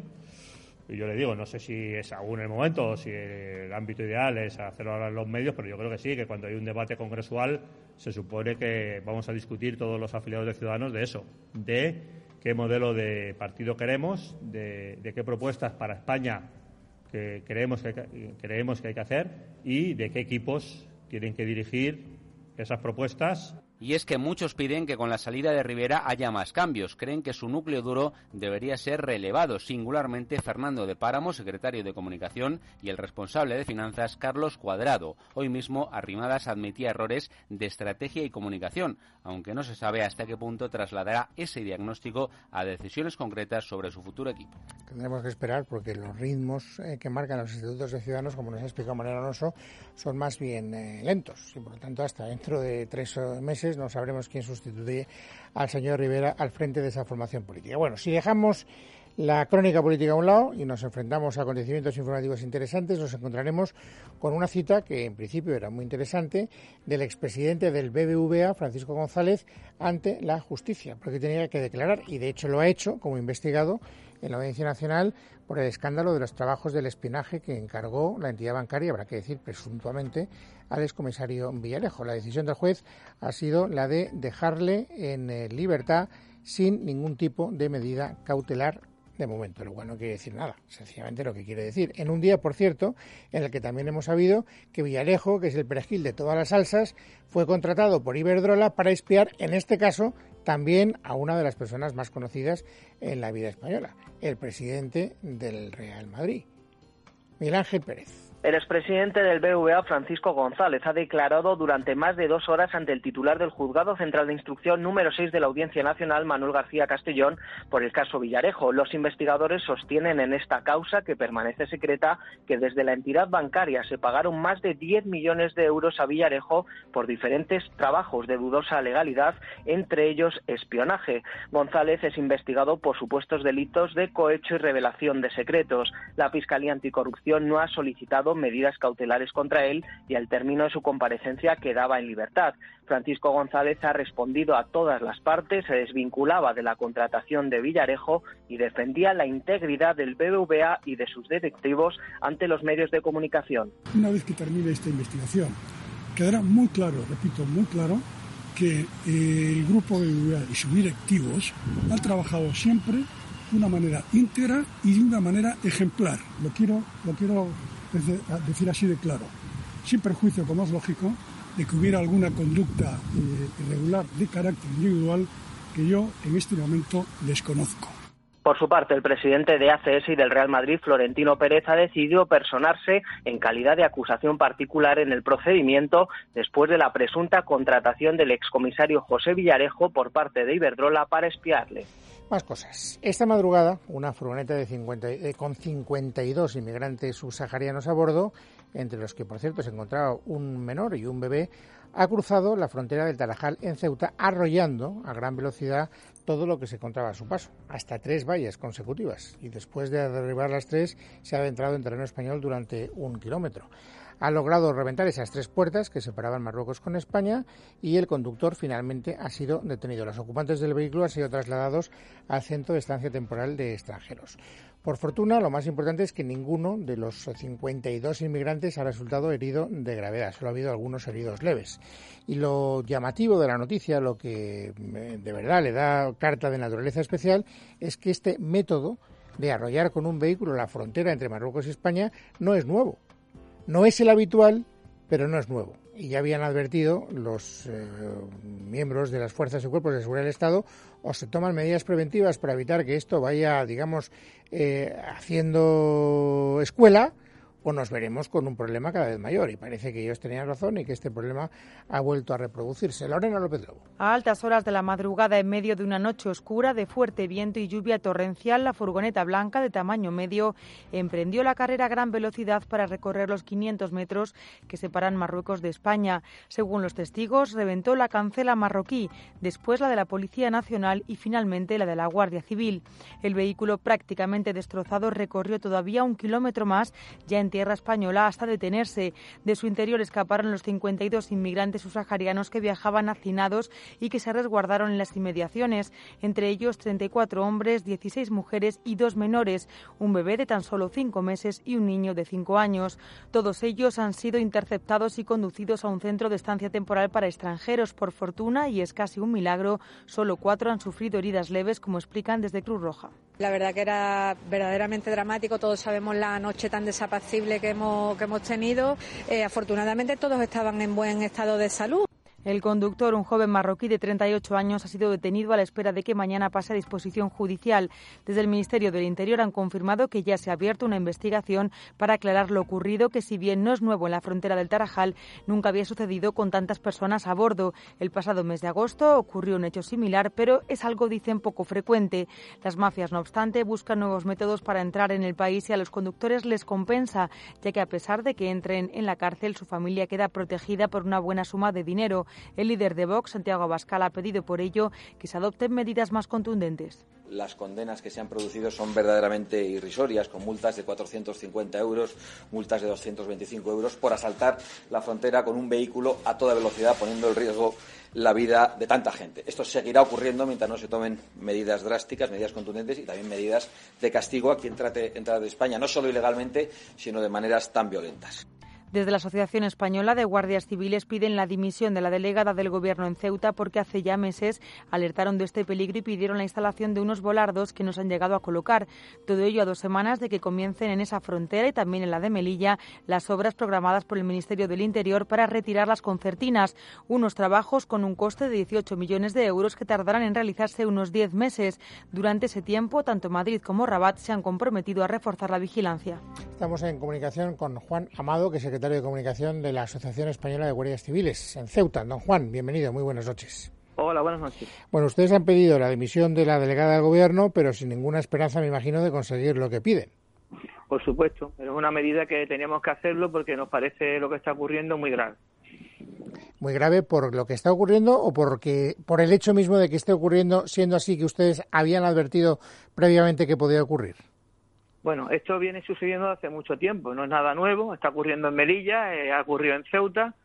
Y yo le digo, no sé si es aún el momento o si el ámbito ideal es hacerlo ahora en los medios, pero yo creo que sí, que cuando hay un debate congresual se supone que vamos a discutir todos los afiliados de Ciudadanos de eso, de qué modelo de partido queremos, de qué propuestas para España que creemos que hay que hacer y de qué equipos tienen que dirigir esas propuestas. Y es que muchos piden que con la salida de Rivera haya más cambios. Creen que su núcleo duro debería ser relevado, singularmente Fernando de Páramo, secretario de Comunicación, y el responsable de Finanzas, Carlos Cuadrado. Hoy mismo Arrimadas admitía errores de estrategia y comunicación, aunque no se sabe hasta qué punto trasladará ese diagnóstico a decisiones concretas sobre su futuro equipo. Tendremos que esperar, porque los ritmos que marcan los institutos de Ciudadanos, como nos ha explicado Mariano Alonso, son más bien lentos, y por lo tanto hasta dentro de 3 meses no sabremos quién sustituye al señor Rivera al frente de esa formación política. Bueno, si dejamos la crónica política a un lado y nos enfrentamos a acontecimientos informativos interesantes, nos encontraremos con una cita que en principio era muy interesante del expresidente del BBVA, Francisco González, ante la justicia, porque tenía que declarar, y de hecho lo ha hecho como investigado en la Audiencia Nacional por el escándalo de los trabajos del espionaje que encargó la entidad bancaria, habrá que decir presuntuamente, al excomisario Villarejo. La decisión del juez ha sido la de dejarle en libertad sin ningún tipo de medida cautelar de momento, lo cual no quiere decir nada, sencillamente lo que quiere decir. En un día, por cierto, en el que también hemos sabido que Villarejo, que es el perejil de todas las salsas, fue contratado por Iberdrola para espiar, en este caso, también a una de las personas más conocidas en la vida española, el presidente del Real Madrid, Miguel Ángel Pérez. El expresidente del BBVA, Francisco González, ha declarado durante más de 2 horas ante el titular del Juzgado Central de Instrucción número 6 de la Audiencia Nacional, Manuel García Castellón, por el caso Villarejo. Los investigadores sostienen en esta causa, que permanece secreta, que desde la entidad bancaria se pagaron más de 10 millones de euros a Villarejo por diferentes trabajos de dudosa legalidad, entre ellos espionaje. González es investigado por supuestos delitos de cohecho y revelación de secretos. La Fiscalía Anticorrupción no ha solicitado medidas cautelares contra él y al término de su comparecencia quedaba en libertad. Francisco González ha respondido a todas las partes, se desvinculaba de la contratación de Villarejo y defendía la integridad del BBVA y de sus directivos ante los medios de comunicación. Una vez que termine esta investigación, quedará muy claro, repito, muy claro, que el grupo BBVA y sus directivos han trabajado siempre de una manera íntegra y de una manera ejemplar. Lo quiero decir así de claro, sin perjuicio, como es lógico, de que hubiera alguna conducta irregular de carácter individual que yo en este momento desconozco. Por su parte, el presidente de ACS y del Real Madrid, Florentino Pérez, ha decidido personarse en calidad de acusación particular en el procedimiento después de la presunta contratación del excomisario José Villarejo por parte de Iberdrola para espiarle. Más cosas. Esta madrugada, una furgoneta con 52 inmigrantes subsaharianos a bordo, entre los que, por cierto, se encontraba un menor y un bebé, ha cruzado la frontera del Tarajal en Ceuta, arrollando a gran velocidad todo lo que se encontraba a su paso, hasta 3 vallas consecutivas, y después de derribar las 3 se ha adentrado en terreno español durante 1 kilómetro. Ha logrado reventar esas 3 puertas que separaban Marruecos con España y el conductor finalmente ha sido detenido. Los ocupantes del vehículo han sido trasladados al Centro de Estancia Temporal de Extranjeros. Por fortuna, lo más importante es que ninguno de los 52 inmigrantes ha resultado herido de gravedad. Solo ha habido algunos heridos leves. Y lo llamativo de la noticia, lo que de verdad le da carta de naturaleza especial, es que este método de arrollar con un vehículo la frontera entre Marruecos y España no es nuevo. No es el habitual, pero no es nuevo. Y ya habían advertido los miembros de las fuerzas y cuerpos de seguridad del Estado, o se toman medidas preventivas para evitar que esto vaya, digamos, haciendo escuela, o nos veremos con un problema cada vez mayor. Y parece que ellos tenían razón y que este problema ha vuelto a reproducirse. Lorena López Lobo. A altas horas de la madrugada, en medio de una noche oscura de fuerte viento y lluvia torrencial, la furgoneta blanca de tamaño medio emprendió la carrera a gran velocidad para recorrer los 500 metros que separan Marruecos de España. Según los testigos, reventó la cancela marroquí, después la de la Policía Nacional y finalmente la de la Guardia Civil. El vehículo, prácticamente destrozado, recorrió todavía 1 kilómetro más, ya en tierra española, hasta detenerse. De su interior escaparon los 52 inmigrantes subsaharianos que viajaban hacinados y que se resguardaron en las inmediaciones, entre ellos 34 hombres, 16 mujeres y 2 menores, un bebé de tan solo 5 meses y un niño de 5 años. Todos ellos han sido interceptados y conducidos a un centro de estancia temporal para extranjeros. Por fortuna, y es casi un milagro, solo 4 han sufrido heridas leves, como explican desde Cruz Roja. La verdad que era verdaderamente dramático. Todos sabemos la noche tan desapacible que hemos tenido. Afortunadamente todos estaban en buen estado de salud. El conductor, un joven marroquí de 38 años, ha sido detenido a la espera de que mañana pase a disposición judicial. Desde el Ministerio del Interior han confirmado que ya se ha abierto una investigación para aclarar lo ocurrido, que si bien no es nuevo en la frontera del Tarajal, nunca había sucedido con tantas personas a bordo. El pasado mes de agosto ocurrió un hecho similar, pero es algo, dicen, poco frecuente. Las mafias, no obstante, buscan nuevos métodos para entrar en el país y a los conductores les compensa, ya que a pesar de que entren en la cárcel, su familia queda protegida por una buena suma de dinero. El líder de Vox, Santiago Abascal, ha pedido por ello que se adopten medidas más contundentes. Las condenas que se han producido son verdaderamente irrisorias, con multas de 450 euros, multas de 225 euros por asaltar la frontera con un vehículo a toda velocidad, poniendo en riesgo la vida de tanta gente. Esto seguirá ocurriendo mientras no se tomen medidas drásticas, medidas contundentes y también medidas de castigo a quien trate de entrar de España, no solo ilegalmente, sino de maneras tan violentas. Desde la Asociación Española de Guardias Civiles piden la dimisión de la delegada del Gobierno en Ceuta porque hace ya meses alertaron de este peligro y pidieron la instalación de unos volardos que no se han llegado a colocar. Todo ello a 2 semanas de que comiencen en esa frontera y también en la de Melilla las obras programadas por el Ministerio del Interior para retirar las concertinas, unos trabajos con un coste de 18 millones de euros que tardarán en realizarse unos 10 meses. Durante ese tiempo, tanto Madrid como Rabat se han comprometido a reforzar la vigilancia. Estamos en comunicación con Juan Amado, que es secretario de Comunicación de la Asociación Española de Guardias Civiles en Ceuta. Don Juan, bienvenido, muy buenas noches. Hola, buenas noches. Bueno, ustedes han pedido la dimisión de la delegada del Gobierno, pero sin ninguna esperanza, me imagino, de conseguir lo que piden. Por supuesto, pero es una medida que teníamos que hacerlo porque nos parece lo que está ocurriendo muy grave. Muy grave por lo que está ocurriendo o por el hecho mismo de que esté ocurriendo, siendo así que ustedes habían advertido previamente que podía ocurrir. Bueno, esto viene sucediendo hace mucho tiempo, no es nada nuevo, está ocurriendo en Melilla, ha ocurrido en Ceuta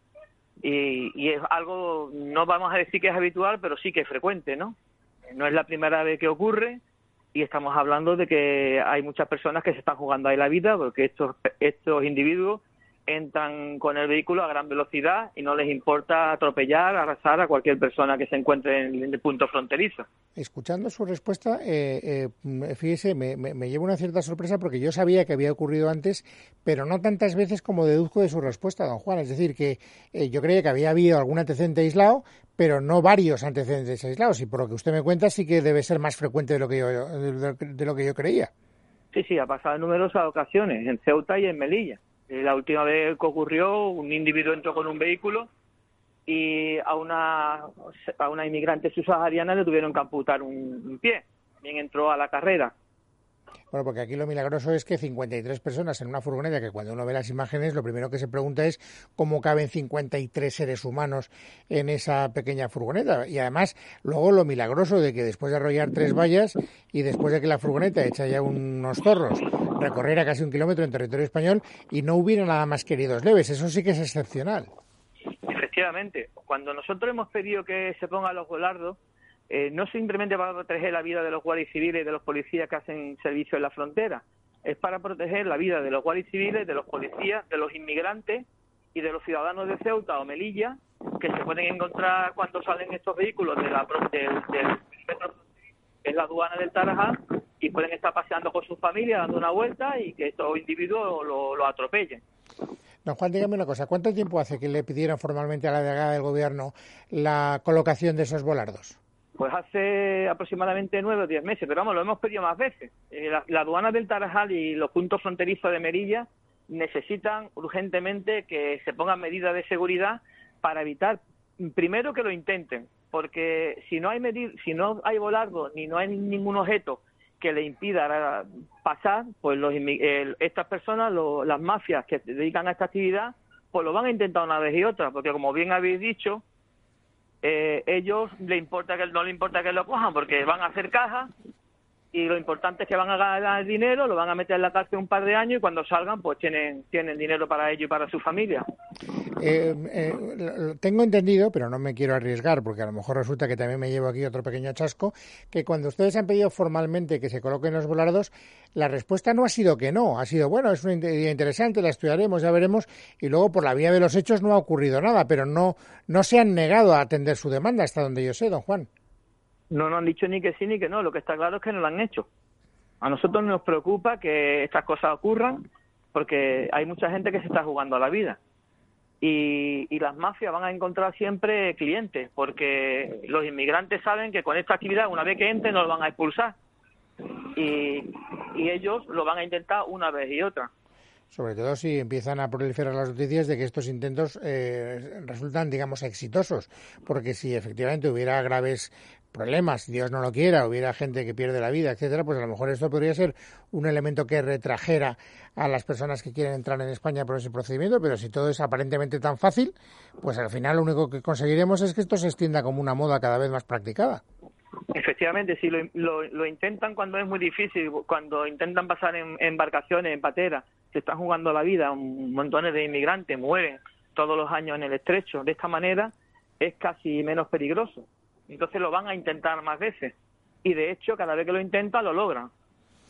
y es algo, no vamos a decir que es habitual, pero sí que es frecuente, ¿no? No es la primera vez que ocurre y estamos hablando de que hay muchas personas que se están jugando ahí la vida porque estos individuos entran con el vehículo a gran velocidad y no les importa atropellar, arrasar a cualquier persona que se encuentre en el punto fronterizo. Escuchando su respuesta, fíjese, me lleva una cierta sorpresa porque yo sabía que había ocurrido antes, pero no tantas veces como deduzco de su respuesta, don Juan. Es decir, que yo creía que había habido algún antecedente aislado, pero no varios antecedentes aislados. Y por lo que usted me cuenta, sí que debe ser más frecuente de lo que yo creía. Sí, ha pasado en numerosas ocasiones, en Ceuta y en Melilla. La última vez que ocurrió, un individuo entró con un vehículo y a una inmigrante subsahariana le tuvieron que amputar un pie. También entró a la carrera. Bueno, porque aquí lo milagroso es que 53 personas en una furgoneta, que cuando uno ve las imágenes lo primero que se pregunta es cómo caben 53 seres humanos en esa pequeña furgoneta. Y además, luego lo milagroso de que después de arrollar 3 vallas y después de que la furgoneta echa ya unos zorros, recorriera casi 1 kilómetro en territorio español y no hubiera nada más que heridos leves. Eso sí que es excepcional. Efectivamente. Cuando nosotros hemos pedido que se pongan los volardos, no simplemente para proteger la vida de los guardias civiles y de los policías que hacen servicio en la frontera, es para proteger la vida de los guardias civiles, de los policías, de los inmigrantes y de los ciudadanos de Ceuta o Melilla que se pueden encontrar cuando salen estos vehículos del en la aduana del Tarajal y pueden estar paseando con sus familias, dando una vuelta y que estos individuos lo atropellen. Don Juan, dígame una cosa, ¿cuánto tiempo hace que le pidieron formalmente a la delegada del Gobierno la colocación de esos volardos? Pues hace aproximadamente 9 o 10 meses, pero vamos, lo hemos pedido más veces. La aduana del Tarajal y los puntos fronterizos de Melilla necesitan urgentemente que se pongan medidas de seguridad para evitar, primero, que lo intenten, porque si no hay volardos ni no hay ningún objeto que le impida pasar, pues estas personas, las mafias que se dedican a esta actividad, pues lo van a intentar una vez y otra, porque como bien habéis dicho, ellos no le importa que lo cojan porque van a hacer caja y lo importante es que van a ganar dinero, lo van a meter en la cárcel un par de años y cuando salgan pues tienen dinero para ellos y para su familia. Tengo entendido, pero no me quiero arriesgar porque a lo mejor resulta que también me llevo aquí otro pequeño chasco, que cuando ustedes han pedido formalmente que se coloquen los volardos, la respuesta no ha sido que no, ha sido bueno, es una idea interesante, la estudiaremos, ya veremos, y luego por la vía de los hechos no ha ocurrido nada, pero no se han negado a atender su demanda hasta donde yo sé, don Juan. No nos han dicho ni que sí ni que no, lo que está claro es que no lo han hecho. A nosotros nos preocupa que estas cosas ocurran porque hay mucha gente que se está jugando a la vida y las mafias van a encontrar siempre clientes porque los inmigrantes saben que con esta actividad una vez que entren no lo van a expulsar y ellos lo van a intentar una vez y otra. Sobre todo si empiezan a proliferar las noticias de que estos intentos resultan, digamos, exitosos, porque si efectivamente hubiera graves problemas, Dios no lo quiera, hubiera gente que pierde la vida, etcétera, pues a lo mejor esto podría ser un elemento que retrajera a las personas que quieren entrar en España por ese procedimiento, pero si todo es aparentemente tan fácil, pues al final lo único que conseguiremos es que esto se extienda como una moda cada vez más practicada. Efectivamente, sí, lo intentan cuando es muy difícil, cuando intentan pasar en embarcaciones, en pateras, se están jugando la vida, montones de inmigrantes mueren todos los años en el estrecho. De esta manera es casi menos peligroso. Entonces lo van a intentar más veces. Y de hecho, cada vez que lo intentan, lo logran.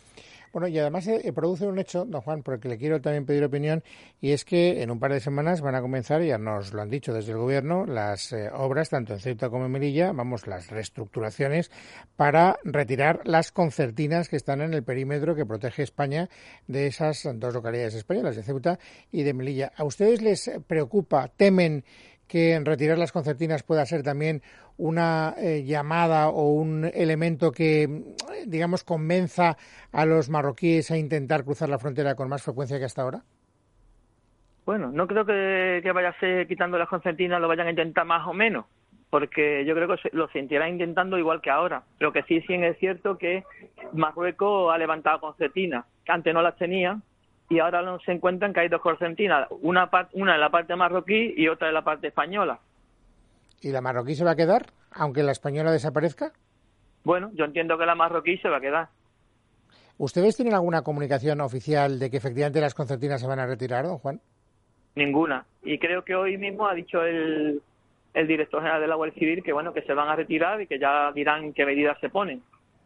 Bueno, y además produce un hecho, don Juan, por el que le quiero también pedir opinión, y es que en un par de semanas van a comenzar, ya nos lo han dicho desde el Gobierno, las obras, tanto en Ceuta como en Melilla, las reestructuraciones para retirar las concertinas que están en el perímetro que protege España de esas dos localidades españolas, de Ceuta y de Melilla. ¿A ustedes les preocupa, temen que retirar las concertinas pueda ser también una llamada o un elemento que, digamos, convenza a los marroquíes a intentar cruzar la frontera con más frecuencia que hasta ahora? Bueno, no creo que vaya a ser quitando las concertinas, lo vayan a intentar más o menos, porque yo creo que lo seguirán intentando igual que ahora. Pero que sí es cierto que Marruecos ha levantado concertinas, que antes no las tenía, y ahora no se encuentran que hay dos concertinas, una en la parte marroquí y otra en la parte española. ¿Y la marroquí se va a quedar, aunque la española desaparezca? Bueno, yo entiendo que la marroquí se va a quedar. ¿Ustedes tienen alguna comunicación oficial de que efectivamente las concertinas se van a retirar, don Juan? Ninguna. Y creo que hoy mismo ha dicho el director general de la Guardia Civil que bueno, que se van a retirar y que ya dirán qué medidas se ponen.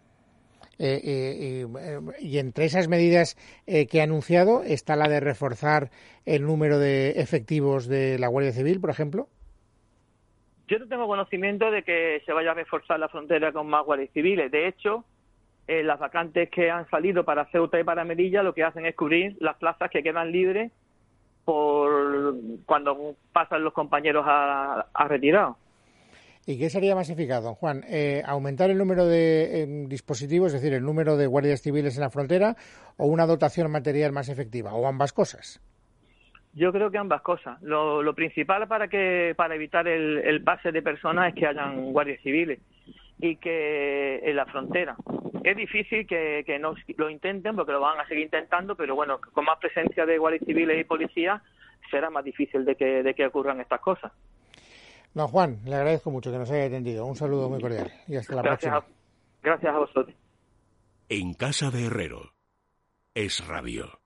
Y entre esas medidas que ha anunciado está la de reforzar el número de efectivos de la Guardia Civil, por ejemplo. Yo no tengo conocimiento de que se vaya a reforzar la frontera con más guardias civiles. De hecho, las vacantes que han salido para Ceuta y para Melilla lo que hacen es cubrir las plazas que quedan libres por cuando pasan los compañeros a retirados. ¿Y qué sería más eficaz, don Juan? ¿Aumentar el número de dispositivos, es decir, el número de guardias civiles en la frontera, o una dotación material más efectiva, o ambas cosas? Yo creo que ambas cosas. Lo principal para evitar el pase de personas es que hayan guardias civiles y que en la frontera. Es difícil que no lo intenten, porque lo van a seguir intentando, pero bueno, con más presencia de guardias civiles y policías será más difícil de que ocurran estas cosas. Don Juan, le agradezco mucho que nos haya atendido. Un saludo muy cordial y hasta la próxima. Gracias a vosotros. En casa de Herrero, Es Radio.